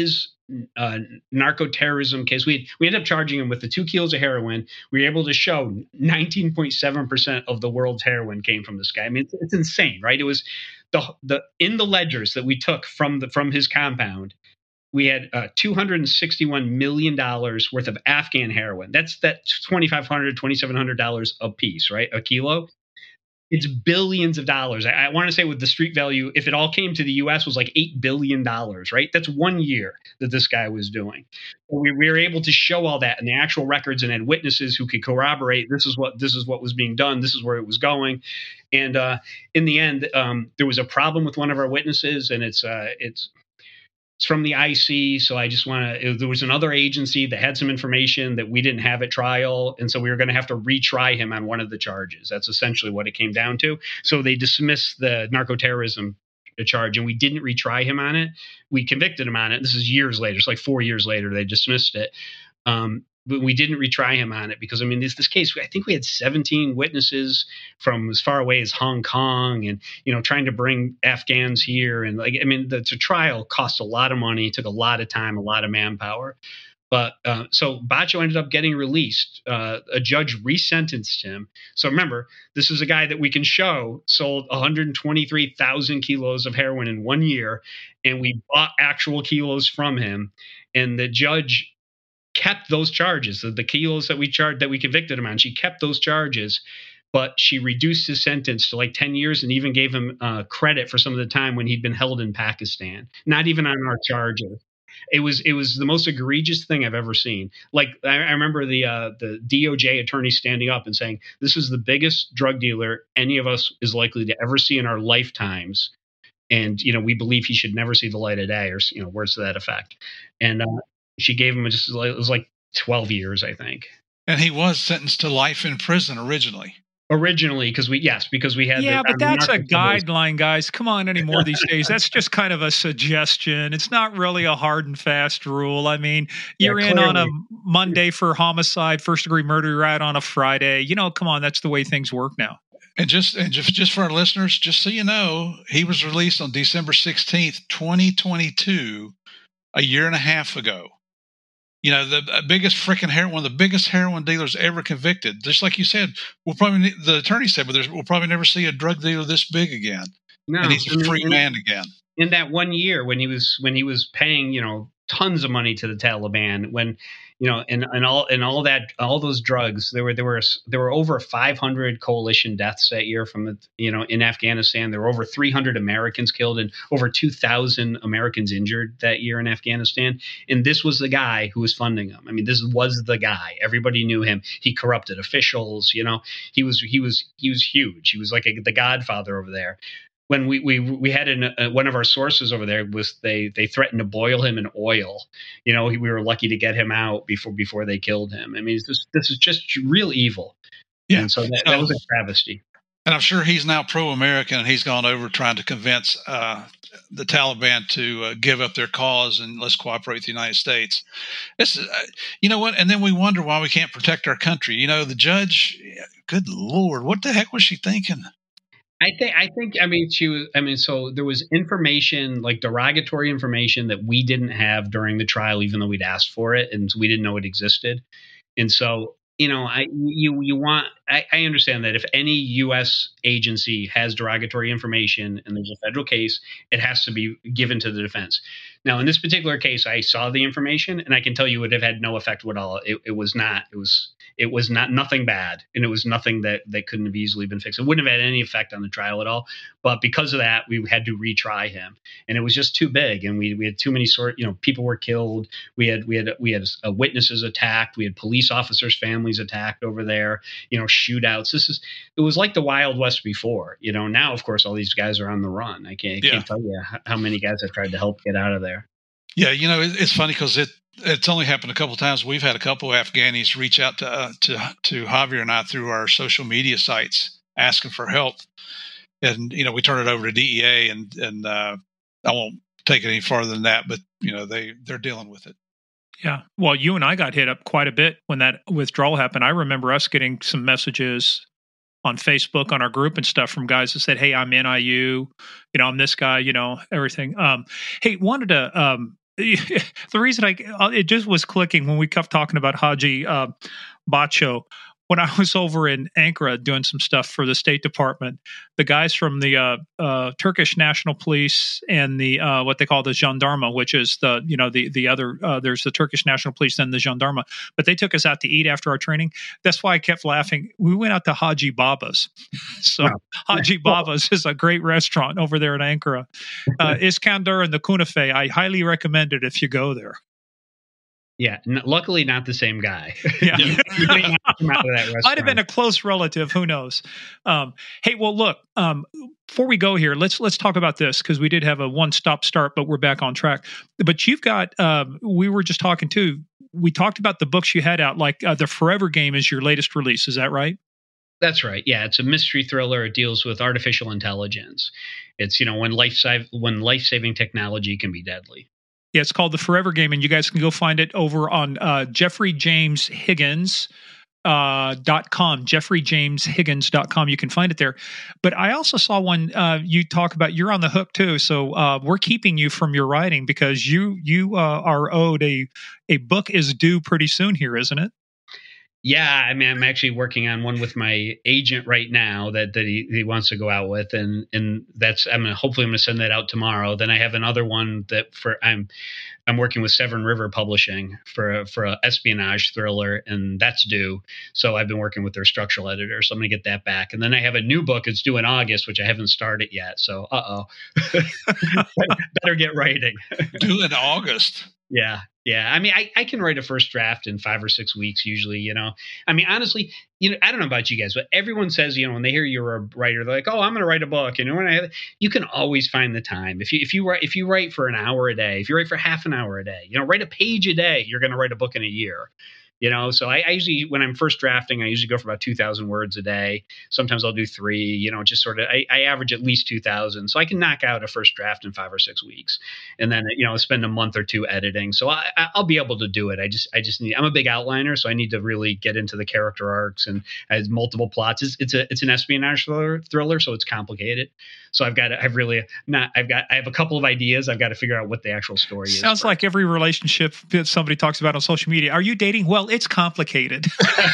uh, narco terrorism case. We we ended up charging him with the two kilos of heroin. We were able to show nineteen point seven percent of the world's heroin came from this guy. I mean, it's, it's insane, right? It was the the in the ledgers that we took from the from his compound. We had uh, two hundred sixty-one million dollars worth of Afghan heroin. That's that twenty-five hundred dollars, twenty-seven hundred dollars a piece, right? A kilo. It's billions of dollars. I, I want to say with the street value, if it all came to the U S, was like eight billion dollars, right? That's one year that this guy was doing. We, we were able to show all that in the actual records and had witnesses who could corroborate this is what this is what was being done. This is where it was going. And uh, in the end, um, there was a problem with one of our witnesses, and it's uh, it's It's from the I C, so I just want to. There was another agency that had some information that we didn't have at trial, and so we were going to have to retry him on one of the charges. That's essentially what it came down to. So they dismissed the narco terrorism charge, and we didn't retry him on it. We convicted him on it. This is years later. It's like four years later they dismissed it. Um, but we didn't retry him on it because, I mean, this this case, I think we had seventeen witnesses from as far away as Hong Kong, and, you know, trying to bring Afghans here. And, like, I mean, the, the trial cost a lot of money, took a lot of time, a lot of manpower. But uh, so Baccio ended up getting released. Uh, a judge resentenced him. So remember, this is a guy that we can show sold one hundred twenty-three thousand kilos of heroin in one year, and we bought actual kilos from him. And the judge kept those charges, the, the kilos that we charged, that we convicted him on. She kept those charges, but she reduced his sentence to like ten years and even gave him uh, credit for some of the time when he'd been held in Pakistan, not even on our charges. It was it was the most egregious thing I've ever seen. Like, I, I remember the uh, the D O J attorney standing up and saying, "This is the biggest drug dealer any of us is likely to ever see in our lifetimes, and, you know, we believe he should never see the light of day," or, you know, words to that effect. And uh, she gave him just, it was like twelve years, I think. And he was sentenced to life in prison originally. Originally, because we, yes, because we had. Yeah, the, but that's a guideline, guys. Come on, anymore these days. That's just kind of a suggestion. It's not really a hard and fast rule. I mean, you're yeah, in on a Monday for homicide, first degree murder. You're out on a Friday. You know, come on, that's the way things work now. And just and just, just for our listeners, just so you know, he was released on December sixteenth, twenty twenty-two, a year and a half ago. You know, the biggest freaking heroin, one of the biggest heroin dealers ever convicted. Just like you said, we'll probably, the attorney said, but we'll probably never see a drug dealer this big again. No, and he's a free in, man again. In that one year when he was when he was paying, you know, tons of money to the Taliban, when, you know, and, and all and all that, all those drugs, there were there were there were over five hundred coalition deaths that year from the, you know, in Afghanistan. There were over three hundred Americans killed and over two thousand Americans injured that year in Afghanistan. And this was the guy who was funding them. I mean, this was the guy. Everybody knew him. He corrupted officials. You know, he was he was he was huge. He was like a, the Godfather over there. When we we we had in uh, one of our sources over there was they they threatened to boil him in oil. You know, we were lucky to get him out before before they killed him. I mean, this this is just real evil. Yeah, and so that, that was a travesty. And I'm sure he's now pro-American, and he's gone over trying to convince uh, the Taliban to uh, give up their cause and let's cooperate with the United States. This is, uh, you know what? And then we wonder why we can't protect our country. You know, the judge. Good Lord, what the heck was she thinking? I think, I think, I mean, she was, I mean, so there was information, like derogatory information that we didn't have during the trial, even though we'd asked for it, and we didn't know it existed. And so, you know, I, you, you want, I, I understand that if any U S agency has derogatory information and there's a federal case, it has to be given to the defense. Now, in this particular case, I saw the information, and I can tell you it would have had no effect at all. It, it was not, it was, it was not nothing bad, and it was nothing that, that couldn't have easily been fixed. It wouldn't have had any effect on the trial at all. But because of that, we had to retry him, and it was just too big, and we we had too many sort. You know, people were killed. We had we had we had uh, witnesses attacked. We had police officers' families attacked over there. You know, shootouts. This is it was like the Wild West before. You know, now of course all these guys are on the run. I can't I can't yeah. tell you how many guys have tried to help get out of there. Yeah, you know, it's funny because it. It's only happened a couple of times. We've had a couple of Afghanis reach out to uh, to to Javier and I through our social media sites asking for help, and you know we turn it over to D E A, and and uh, I won't take it any farther than that. But you know they they're dealing with it. Yeah, well, you and I got hit up quite a bit when that withdrawal happened. I remember us getting some messages on Facebook on our group and stuff from guys that said, "Hey, I'm N I U, you know, I'm this guy, you know, everything." Um, hey, wanted to. Um, the reason I it just was clicking when we kept talking about Haji uh, Bacho. When I was over in Ankara doing some stuff for the State Department, the guys from the uh, uh, Turkish National Police and the uh, what they call the Jandarma, which is the you know the the other uh, there's the Turkish National Police, then the Jandarma, but they took us out to eat after our training. That's why I kept laughing. We went out to Haji Baba's. So wow. Haji Baba's is a great restaurant over there in Ankara. Uh, Iskandar and the Kunefe. I highly recommend it if you go there. Yeah, n- luckily not the same guy. Yeah. Might have been a close relative. Who knows? Um, hey, well, look. Um, before we go here, let's let's talk about this because we did have a one-stop start, but we're back on track. But you've got. Um, we were just talking too. We talked about the books you had out. Like uh, the Forever Game is your latest release. Is that right? That's right. Yeah, it's a mystery thriller. It deals with artificial intelligence. It's you know when life when life-saving technology can be deadly. Yeah, it's called The Forever Game, and you guys can go find it over on uh, Jeffrey James Higgins uh, dot com, Jeffrey James Higgins dot com. You can find it there. But I also saw one uh, you talk about. You're on the hook too, so uh, we're keeping you from your writing because you you uh, are owed a a book is due pretty soon here, isn't it? Yeah, I mean, I'm actually working on one with my agent right now that, that he, he wants to go out with, and and that's I'm gonna hopefully I'm gonna send that out tomorrow. Then I have another one that for I'm I'm working with Severn River Publishing for a, for a espionage thriller, and that's due. So I've been working with their structural editor, so I'm gonna get that back. And then I have a new book. It's due in August, which I haven't started yet. So uh oh, better get writing. Due in August. Yeah. Yeah. I mean, I, I can write a first draft in five or six weeks usually, you know. I mean, honestly, you know, I don't know about you guys, but everyone says, you know, when they hear you're a writer, they're like, oh, I'm going to write a book. You know, when I have, you can always find the time. If you if you write if you write for an hour a day, if you write for half an hour a day, you know, write a page a day, you're going to write a book in a year. You know, so I, I usually, when I'm first drafting, I usually go for about two thousand words a day. Sometimes I'll do three, you know, just sort of, I, I average at least two thousand. So I can knock out a first draft in five or six weeks and then, you know, spend a month or two editing. So I, I'll be able to do it. I just, I just need, I'm a big outliner, so I need to really get into the character arcs and has multiple plots. It's, it's a, it's an espionage thriller, thriller, so it's complicated. So I've got to, I've really not, I've got, I have a couple of ideas. I've got to figure out what the actual story is. Sounds like every relationship that somebody talks about on social media. Are you dating? Well, it's complicated.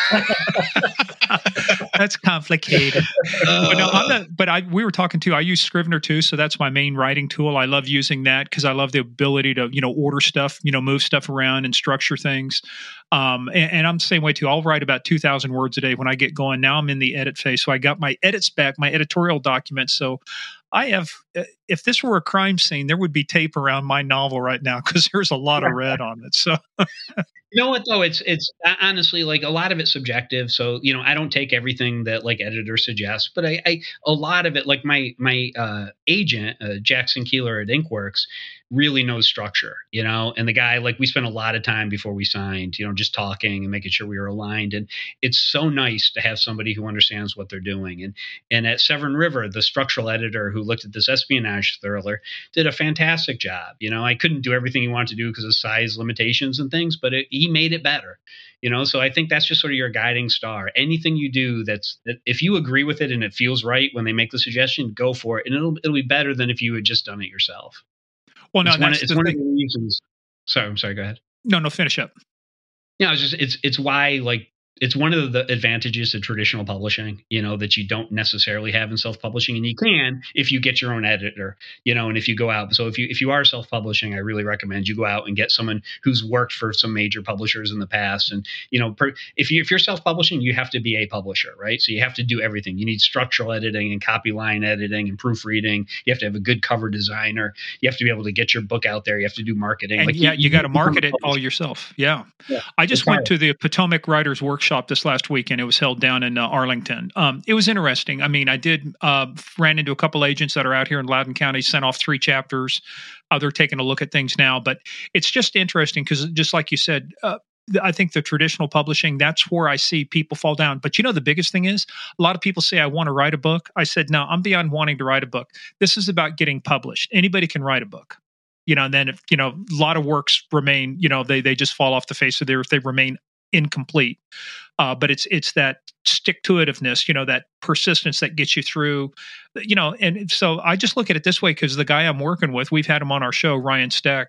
That's complicated. Uh, but no, I'm not, but I, we were talking too. I use Scrivener too. So that's my main writing tool. I love using that because I love the ability to, you know, order stuff, you know, move stuff around and structure things. Um, and, and I'm the same way too. I'll write about two thousand words a day when I get going. Now I'm in the edit phase. So I got my edits back, my editorial documents. So I have, if this were a crime scene, there would be tape around my novel right now because there's a lot of red on it. So, you know what though? It's it's honestly like a lot of it's subjective. So you know, I don't take everything that like editors suggest, but I, I a lot of it, like my my uh, agent uh, Jackson Keeler at Inkworks, really knows structure. You know, and the guy, like, we spent a lot of time before we signed, you know, just talking and making sure we were aligned. And it's so nice to have somebody who understands what they're doing. And and at Severn River, the structural editor who looked at this espionage thriller did a fantastic job. You know, I couldn't do everything he wanted to do because of size limitations and things, but it, he made it better. You know, so I think that's just sort of your guiding star. Anything you do that's, that if you agree with it and it feels right when they make the suggestion, go for it. And it'll it'll be better than if you had just done it yourself. Well, no, it's one, that's it's the one thing. of the reasons. Sorry, I'm sorry. Go ahead. No, no, finish up. Yeah, it's just it's it's why like it's one of the advantages of traditional publishing, you know, that you don't necessarily have in self-publishing, and you can if you get your own editor, you know, and if you go out. So if you if you are self-publishing, I really recommend you go out and get someone who's worked for some major publishers in the past. And, you know, per, if you if you're self-publishing, you have to be a publisher, right? So you have to do everything. You need structural editing and copy line editing and proofreading. You have to have a good cover designer. You have to be able to get your book out there. You have to do marketing. And like yeah, you, you got to you market it all yourself. Yeah. yeah. I just It's went hard. to the Potomac Writers Workshop this last weekend. It was held down in uh, Arlington. Um, it was interesting. I mean, I did uh, ran into a couple agents that are out here in Loudoun County, sent off three chapters. Uh, they're taking a look at things now, but it's just interesting because, just like you said, uh, I think the traditional publishing, that's where I see people fall down. But you know, the biggest thing is a lot of people say, I want to write a book. I said, no, I'm beyond wanting to write a book. This is about getting published. Anybody can write a book. You know, and then if, you know, a lot of works remain, you know, they they just fall off the face of the earth. They remain incomplete. Uh, but it's it's that stick-to-itiveness, you know, that persistence that gets you through, you know. And so I just look at it this way because the guy I'm working with, we've had him on our show, Ryan Stack.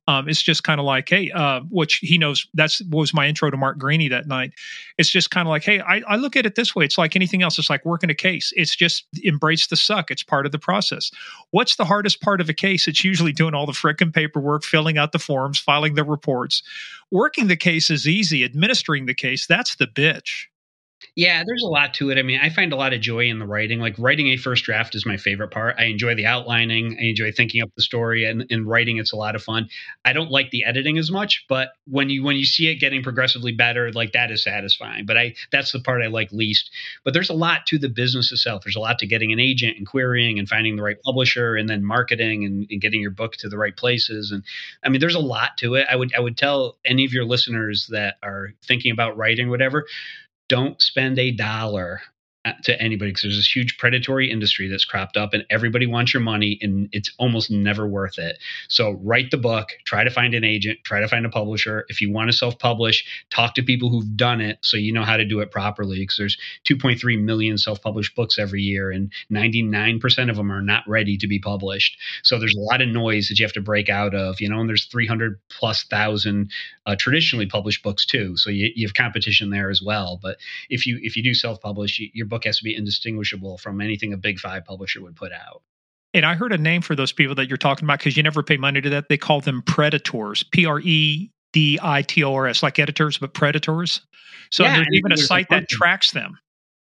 Um, it's just kind of like, hey, uh, which he knows that's was my intro to Mark Greaney that night. It's just kind of like, hey, I, I look at it this way. It's like anything else. It's like working a case. It's just embrace the suck. It's part of the process. What's the hardest part of a case? It's usually doing all the frickin' paperwork, filling out the forms, filing the reports. Working the case is easy. Administering the case, that's the bitch. Yeah, there's a lot to it. I mean, I find a lot of joy in the writing. Like writing a first draft is my favorite part. I enjoy the outlining. I enjoy thinking up the story, and in writing, it's a lot of fun. I don't like the editing as much, but when you when you see it getting progressively better, like that is satisfying. But I that's the part I like least. But there's a lot to the business itself. There's a lot to getting an agent and querying and finding the right publisher, and then marketing and, and getting your book to the right places. And I mean, there's a lot to it. I would I would tell any of your listeners that are thinking about writing, whatever. Don't spend a dollar to anybody because there's this huge predatory industry that's cropped up and everybody wants your money and it's almost never worth it. So write the book, try to find an agent, try to find a publisher. If you want to self-publish, talk to people who've done it so you know how to do it properly because there's two point three million self-published books every year and ninety-nine percent of them are not ready to be published. So there's a lot of noise that you have to break out of, you know, and there's three hundred plus thousand uh, traditionally published books too. So you, you have competition there as well. But if you if you do self-publish, you, your book has to be indistinguishable from anything a big five publisher would put out. And I heard a name for those people that you're talking about because you never pay money to that. They call them predators, P R E D I T O R S, like editors, but predators. So Yeah, there's and even a there's a site that bunch of- tracks them.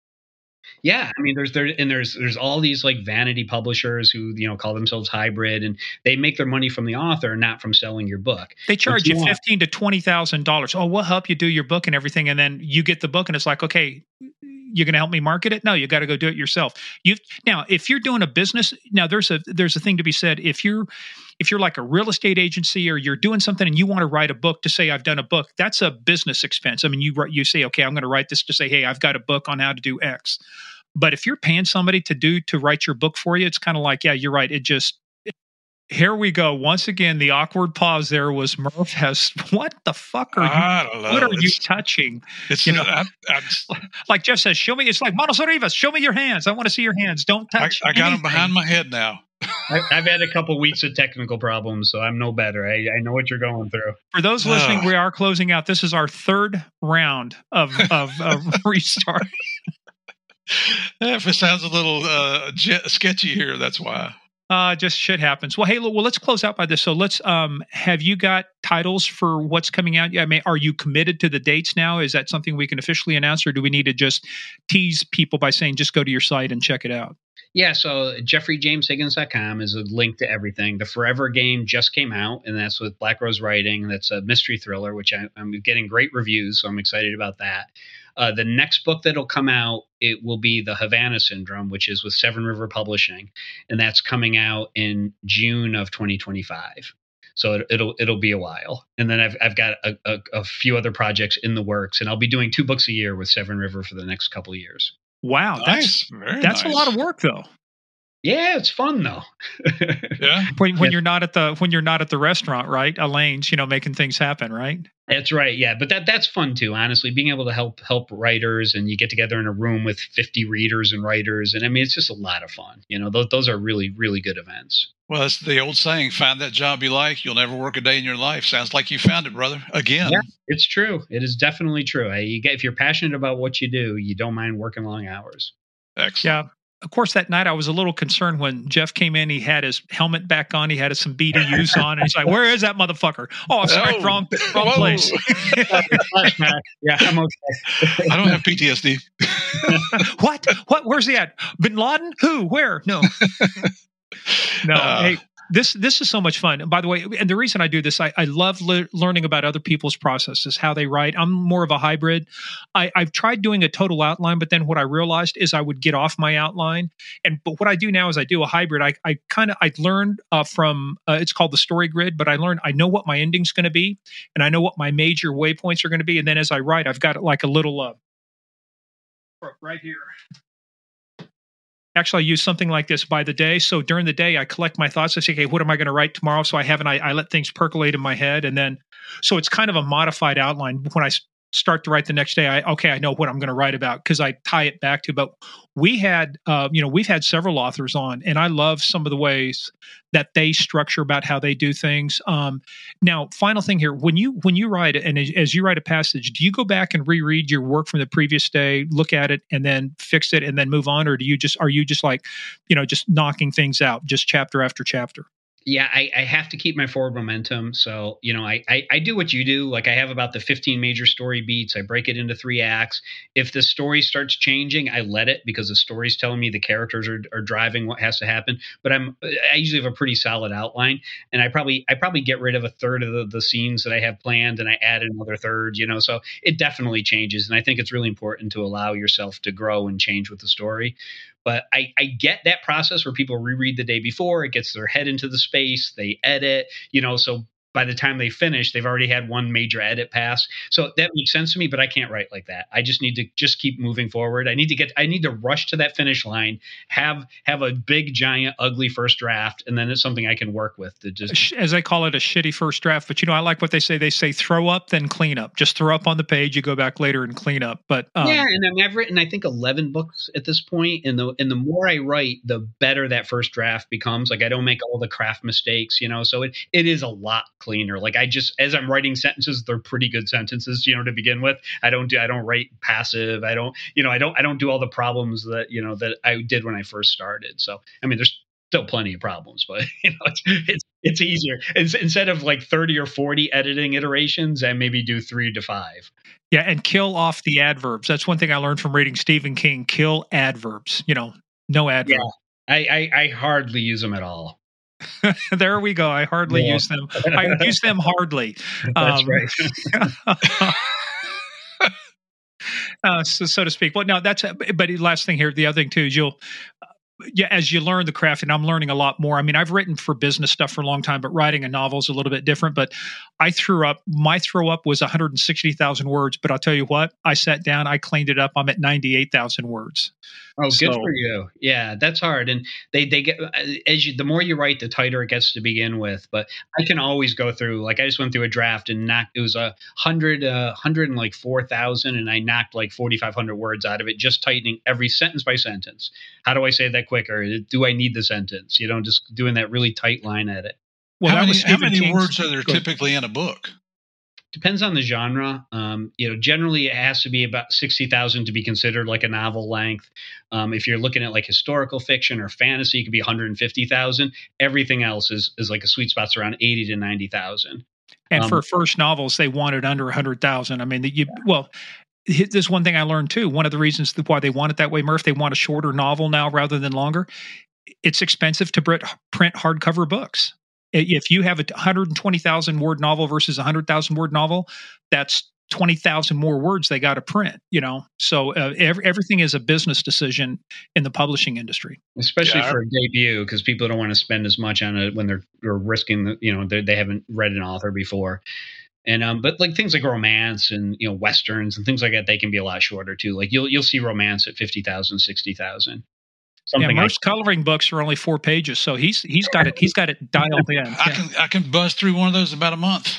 Yeah, I mean, there's there and there's there's all these like vanity publishers who you know call themselves hybrid, and they make their money from the author, not from selling your book. They charge you you want- fifteen to twenty thousand dollars. Oh, we'll help you do your book and everything, and then you get the book, and it's like, okay, you're going to help me market it? No, you got to go do it yourself. You now, if you're doing a business, now there's a there's a thing to be said. If you're if you're like a real estate agency or you're doing something and you want to write a book to say I've done a book, that's a business expense. I mean, you you say, okay, I'm going to write this to say, hey, I've got a book on how to do X. But if you're paying somebody to do to write your book for you, it's kind of like, yeah, you're right. It just it, here we go once again. The awkward pause there was Murph has what the fuck are you? I don't know. What are it's, you touching? It's you know, I, I, like Jeff says, show me. It's like Manos Rivas. Show me your hands. I want to see your hands. Don't I, touch. I got them anything. behind my head now. I, I've had a couple weeks of technical problems, so I'm no better. I, I know what you're going through. For those listening, Ugh. we are closing out. This is our third round of of, of restart. If it sounds a little uh, jet, sketchy here, that's why. Uh, just shit happens. Well, hey, well, let's close out by this. So let's, um, have you got titles for what's coming out? Yeah, I mean, are you committed to the dates now? Is that something we can officially announce, or do we need to just tease people by saying, just go to your site and check it out? Yeah, so jeffrey james higgins dot com is a link to everything. The Forever Game just came out, and that's with Black Rose Writing. That's a mystery thriller, which I, I'm getting great reviews, so I'm excited about that. Uh, the next book that'll come out, it will be The Havana Syndrome, which is with Seven River Publishing, and that's coming out in June of twenty twenty-five. So it, it'll it'll be a while. And then I've I've got a, a, a few other projects in the works, and I'll be doing two books a year with Seven River for the next couple of years. Wow, Nice. that's Very that's nice. a lot of work, though. Yeah, it's fun though. Yeah. When when Yeah. you're not at the when you're not at the restaurant, right? Elaine's, you know, making things happen, right? That's right. Yeah, but that that's fun too. Honestly, being able to help help writers, and you get together in a room with fifty readers and writers, and I mean, it's just a lot of fun. You know, those those are really really good events. Well, it's the old saying, find that job you like, you'll never work a day in your life. Sounds like you found it, brother. Again. Yeah, it's true. It is definitely true. I, you get, if you're passionate about what you do, you don't mind working long hours. Excellent. Yeah. Of course, that night I was a little concerned when Jeff came in. He had his helmet back on. He had some B D Us on. And he's like, where is that motherfucker? Oh, I'm sorry. Oh. Wrong, wrong Whoa. place. Flashback. Yeah, I'm okay. I don't have P T S D. What? What? Where's he at? Bin Laden? Who? Where? No. No. Uh, hey, this this is so much fun. And by the way, and the reason I do this, I, I love le- learning about other people's processes, how they write. I'm more of a hybrid. I, I've tried doing a total outline, but then what I realized is I would get off my outline. And but what I do now is I do a hybrid. I, I kind of I learned uh, from uh, it's called the story grid, but I learned I know what my ending's going to be, and I know what my major waypoints are going to be. And then as I write, I've got like a little uh, right here. Actually, I use something like this by the day. So during the day, I collect my thoughts. I say, okay, what am I going to write tomorrow? So I have an, I, I let things percolate in my head. And then, so it's kind of a modified outline. When I start to write the next day, I okay, I know what I'm going to write about because I tie it back to. But we had, uh, you know, we've had several authors on, and I love some of the ways that they structure about how they do things. Um, now, final thing here: when you when you write and as, as you write a passage, do you go back and reread your work from the previous day, look at it, and then fix it, and then move on, or do you just are you just like, you know, just knocking things out, just chapter after chapter? Yeah, I, I have to keep my forward momentum. So, you know, I, I I do what you do. Like I have about the fifteen major story beats. I break it into three acts. If the story starts changing, I let it because the story's telling me the characters are, are driving what has to happen. But I'm I usually have a pretty solid outline, and I probably I probably get rid of a third of the, the scenes that I have planned, and I add another third. You know, so it definitely changes, and I think it's really important to allow yourself to grow and change with the story. But I, I get that process where people reread the day before, it gets their head into the space, they edit, you know, so by the time they finish, they've already had one major edit pass. So that makes sense to me, but I can't write like that. I just need to just keep moving forward. I need to get, I need to rush to that finish line, have, have a big, giant, ugly first draft. And then it's something I can work with to just, as I call it, a shitty first draft. But, you know, I like what they say. They say, throw up, then clean up. Just throw up on the page. You go back later and clean up. But um, yeah. And I mean, I've written, I think eleven books at this point, and the, and the more I write, the better that first draft becomes. Like I don't make all the craft mistakes, you know, so it, it is a lot cleaner. Like I just, as I'm writing sentences, they're pretty good sentences, you know, to begin with. I don't do, I don't write passive. I don't, you know, I don't, I don't do all the problems that, you know, that I did when I first started. So, I mean, there's still plenty of problems, but you know, it's, it's, it's easier. It's, instead of like thirty or forty editing iterations, I maybe do three to five. Yeah. And kill off the adverbs. That's one thing I learned from reading Stephen King. Kill adverbs, you know, no adverbs. Yeah. I, I, I hardly use them at all. There we go. I hardly yeah. use them. I use them hardly. That's um, right. uh, so, so to speak. Well, no, that's. But the last thing here, the other thing too is you'll. Yeah, as you learn the craft, and I'm learning a lot more. I mean, I've written for business stuff for a long time, but writing a novel is a little bit different. But I threw up, my throw up was one hundred sixty thousand words. But I'll tell you what, I sat down, I cleaned it up. I'm at ninety-eight thousand words. Oh, good so, for you. Yeah, that's hard. And they, they get, as you, the more you write, the tighter it gets to begin with. But I can always go through, like I just went through a draft and knocked, it was a hundred, uh, hundred and like four thousand. And I knocked like forty-five hundred words out of it, just tightening every sentence by sentence. How do I say that quicker? Do I need the sentence? You know, just doing that really tight line edit. Well, how many, how many words are there typically in a book? Depends on the genre. Um, you know, generally it has to be about sixty thousand to be considered like a novel length. Um, if you're looking at like historical fiction or fantasy, it could be one hundred fifty thousand. Everything else is is like a sweet spot's around eighty to ninety thousand. And um, for first novels, they wanted under one hundred thousand. I mean, you well, there's one thing I learned too. One of the reasons why they want it that way, Murph, they want a shorter novel now rather than longer. It's expensive to print hardcover books. If you have a one hundred twenty thousand word novel versus a one hundred thousand word novel, that's twenty thousand more words they got to print, you know? So uh, every, everything is a business decision in the publishing industry. Especially yeah. for a debut, because people don't want to spend as much on it when they're, they're risking, the, you know, they haven't read an author before. And um, but like things like romance and, you know, Westerns and things like that, they can be a lot shorter too. Like you'll you'll see romance at fifty thousand, sixty thousand. Yeah, most like coloring books are only four pages, so he's he's got it he's got it dialed in. I yeah. can I can buzz through one of those in about a month.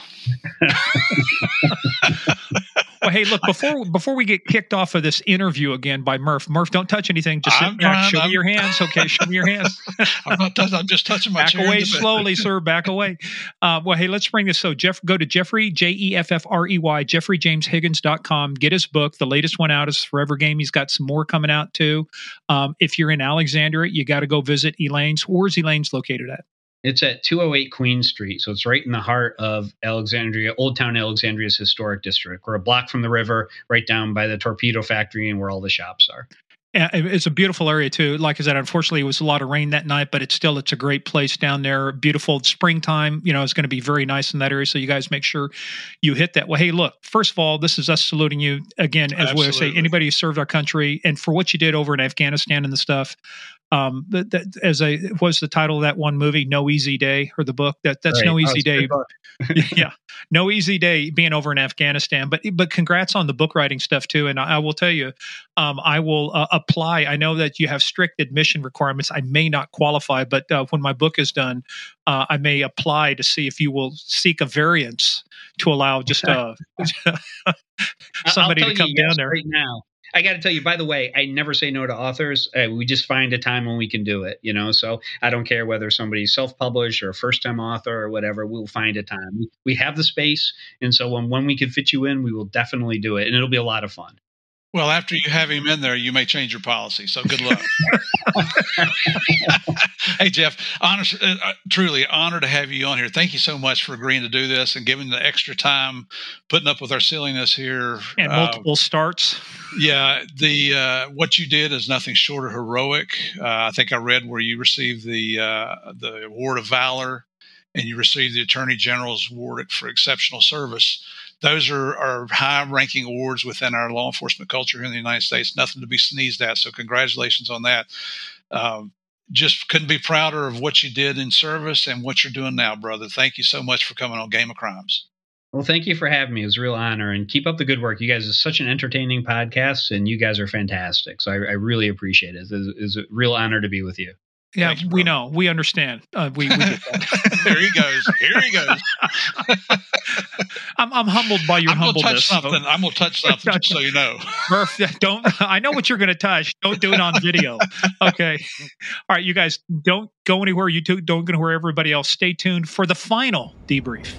Well, hey, look, before before we get kicked off of this interview again by Murph, Murph, don't touch anything. Just sit I'm back. trying, Show I'm, me your hands. Okay, show me your hands. I'm not touching. I'm just touching my back chair. away slowly, sir. Back away. Uh, well, hey, let's bring this. So, Jeff, go to Jeffrey J E F F R E Y Jeffrey James Higgins dot com. Get his book. The latest one out is Forever Game. He's got some more coming out too. Um, if you're in Alexandria, you got to go visit Elaine's. Where's Elaine's located at? It's at two oh eight Queen Street, so it's right in the heart of Alexandria, Old Town Alexandria's historic district. We're a block from the river, right down by the torpedo factory and where all the shops are. Yeah, it's a beautiful area too. Like I said, unfortunately, it was a lot of rain that night, but it's still it's a great place down there. Beautiful springtime, you know, it's going to be very nice in that area. So you guys make sure you hit that. Well, hey, look, first of all, this is us saluting you again, as we say, anybody who served our country and for what you did over in Afghanistan and the stuff. Um, that, that as a was the title of that one movie, No Easy Day, or the book that that's Right. No Oh, Easy it's a good Day. book. Yeah, no easy day being over in Afghanistan. But but congrats on the book writing stuff too. And I, I will tell you, um, I will uh, apply. I know that you have strict admission requirements. I may not qualify, but uh, when my book is done, uh, I may apply to see if you will seek a variance to allow just uh, somebody I'll to tell come you down yes there. right now. I got to tell you, by the way, I never say no to authors. Uh, we just find a time when we can do it, you know. So I don't care whether somebody's self-published or a first-time author or whatever. We'll find a time. We, we have the space, and so when when we can fit you in, we will definitely do it, and it'll be a lot of fun. Well, after you have him in there, you may change your policy. So good luck. Hey, Jeff, honest, uh, truly honor to have you on here. Thank you so much for agreeing to do this and giving the extra time, putting up with our silliness here. And multiple uh, starts. Yeah, the uh, what you did is nothing short of heroic. Uh, I think I read where you received the uh, the Award of Valor, and you received the Attorney General's Award for exceptional service. Those are, are high-ranking awards within our law enforcement culture here in the United States. Nothing to be sneezed at. So congratulations on that. Um, just couldn't be prouder of what you did in service and what you're doing now, brother. Thank you so much for coming on Game of Crimes. Well, thank you for having me. It was a real honor. And keep up the good work. You guys are such an entertaining podcast, and you guys are fantastic. So I, I really appreciate it. It's, it's a real honor to be with you. Yeah, Thanks, we know. We understand. Uh, we, we get that. Here he goes. Here he goes. I'm, I'm humbled by your I'm gonna humbleness. touch something. I'm going to touch something just so you know. Murph, don't. I know what you're going to touch. Don't do it on video. Okay. All right, you guys, don't go anywhere. You two don't go anywhere. Everybody else, stay tuned for the final debrief.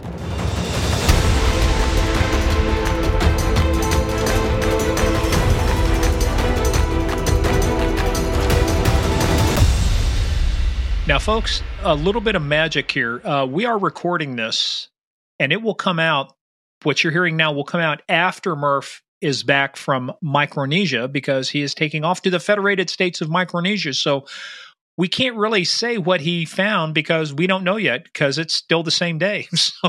Now, folks, a little bit of magic here. Uh, we are recording this, and it will come out, what you're hearing now will come out after Murph is back from Micronesia, because he is taking off to the Federated States of Micronesia. So we can't really say what he found because we don't know yet, because it's still the same day. So.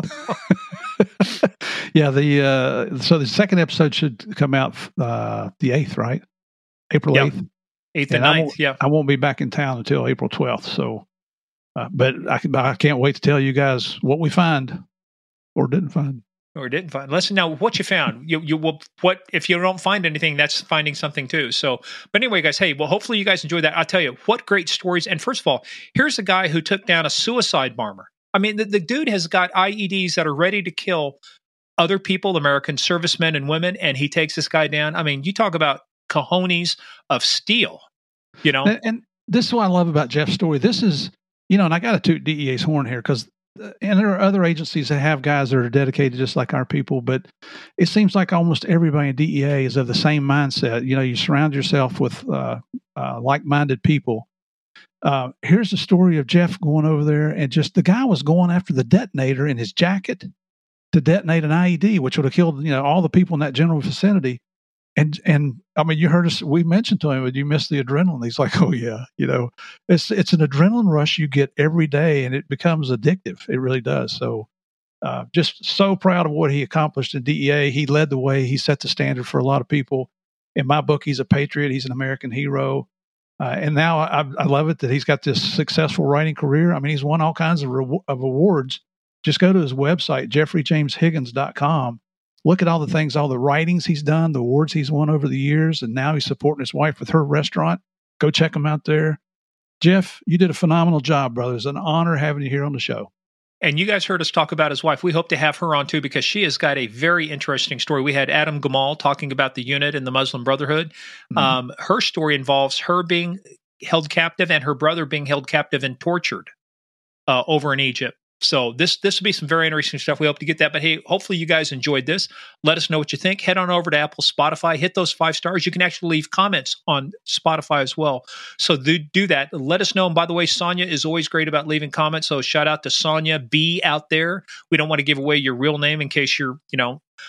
Yeah, the uh, so the second episode should come out uh, the eighth, right? April eighth. Yep. Eighth and ninth, yeah. I won't be back in town until April twelfth. So, uh, but I, I can't wait to tell you guys what we find or didn't find. Or didn't find. Listen, now what you found. You you will what if you don't find anything? That's finding something too. So, but anyway, guys. Hey, well, hopefully you guys enjoyed that. I'll tell you what great stories. And first of all, here's a guy who took down a suicide bomber. I mean, the, the dude has got I E Ds that are ready to kill other people, American servicemen and women, and he takes this guy down. I mean, you talk about cojones of steel, you know. And, and this is what I love about Jeff's story. This is, you know, and I got to toot D E A's horn here, because, and there are other agencies that have guys that are dedicated just like our people, but it seems like almost everybody in D E A is of the same mindset. You know, you surround yourself with uh, uh, like-minded people. Uh, here's the story of Jeff going over there, and just the guy was going after the detonator in his jacket to detonate an I E D, which would have killed, you know, all the people in that general vicinity. And, and I mean, you heard us, we mentioned to him, you missed the adrenaline. He's like, oh yeah, you know, it's, it's an adrenaline rush you get every day, and it becomes addictive. It really does. So, uh, just so proud of what he accomplished in D E A. He led the way. He set the standard for a lot of people. In my book, he's a patriot. He's an American hero. Uh, and now I, I love it that he's got this successful writing career. I mean, he's won all kinds of, re- of awards. Just go to his website, jeffrey james higgins dot com. Look at all the things, all the writings he's done, the awards he's won over the years, and now he's supporting his wife with her restaurant. Go check him out there. Jeff, you did a phenomenal job, brother. It's an honor having you here on the show. And you guys heard us talk about his wife. We hope to have her on too, because she has got a very interesting story. We had Adam Gamal talking about the unit and the Muslim Brotherhood. Mm-hmm. Um, her story involves her being held captive and her brother being held captive and tortured uh, over in Egypt. So this this will be some very interesting stuff. We hope to get that. But hey, hopefully you guys enjoyed this. Let us know what you think. Head on over to Apple, Spotify. Hit those five stars. You can actually leave comments on Spotify as well. So do, do that. Let us know. And by the way, Sonia is always great about leaving comments. So shout out to Sonia B out there. We don't want to give away your real name in case you're, you know,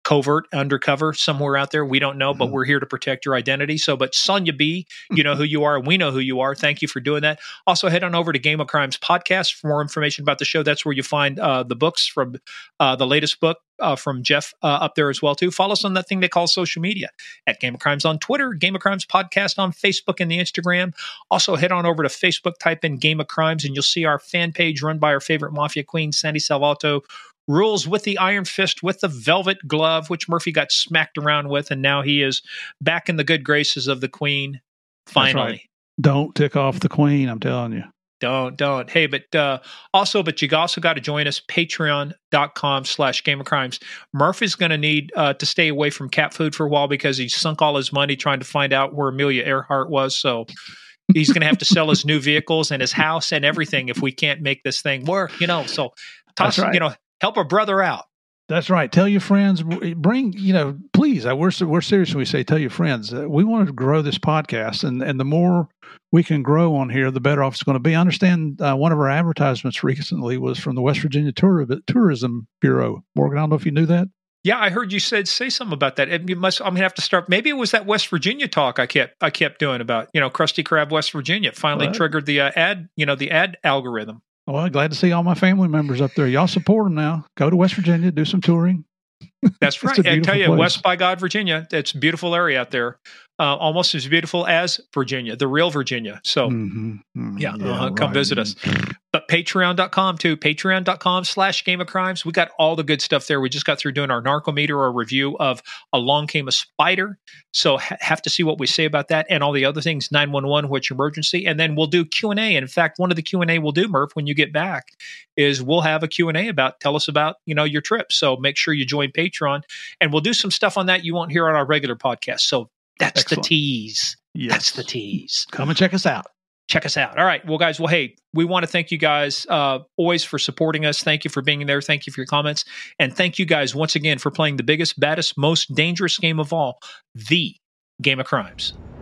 covert, undercover, somewhere out there. We don't know, but we're here to protect your identity. So, but Sonia B, you know who you are, and we know who you are. Thank you for doing that. Also, head on over to Game of Crimes podcast for more information about the show. That's where you find uh, the books from uh, the latest book uh, from Jeff uh, up there as well, too. Follow us on that thing they call social media at Game of Crimes on Twitter, Game of Crimes podcast on Facebook and the Instagram. Also, head on over to Facebook, type in Game of Crimes, and you'll see our fan page run by our favorite mafia queen, Sandy Salvato, rules with the iron fist, with the velvet glove, which Murphy got smacked around with, and now he is back in the good graces of the queen, finally. Right. Don't tick off the queen, I'm telling you. Don't, don't. Hey, but uh, also, but you also got to join us, patreon.com slash Game of Crimes. Murphy's going to need uh, to stay away from cat food for a while because he sunk all his money trying to find out where Amelia Earhart was, so he's going to have to sell his new vehicles and his house and everything if we can't make this thing work, you know, so toss, right. you know, help a brother out. That's right. Tell your friends. Bring, you know, please. We're we're serious when we say tell your friends. Uh, we want to grow this podcast, and, and the more we can grow on here, the better off it's going to be. I understand uh, one of our advertisements recently was from the West Virginia Tour, Tourism Bureau. Morgan, I don't know if you knew that. Yeah, I heard you said say something about that. It, you must. I'm gonna have to start. Maybe it was that West Virginia talk I kept I kept doing about you know Krusty Krab, West Virginia. It finally what? triggered the uh, ad. You know the ad algorithm. Well, glad to see all my family members up there. Y'all support them now. Go to West Virginia, do some touring. That's right. I tell you, place. West by God, Virginia. It's a beautiful area out there. Uh, almost as beautiful as Virginia, the real Virginia. So, mm-hmm. Mm-hmm. yeah, yeah uh, come right. visit us. But patreon dot com too, patreon.com slash Game of Crimes. We got all the good stuff there. We just got through doing our Narcometer, or review of Along Came a Spider. So ha- have to see what we say about that and all the other things, nine one one, what's your emergency? And then we'll do Q and A. And in fact, one of the Q and A we'll do, Murph, when you get back, is we'll have a Q and A about, tell us about, you know, your trip. So make sure you join Patreon, and we'll do some stuff on that you won't hear on our regular podcast. So that's Excellent. the tease. Yes. That's the tease. Come and check us out. Check us out. All right. Well, guys, well, hey, we want to thank you guys uh, always for supporting us. Thank you for being there. Thank you for your comments. And thank you guys once again for playing the biggest, baddest, most dangerous game of all, the Game of Crimes.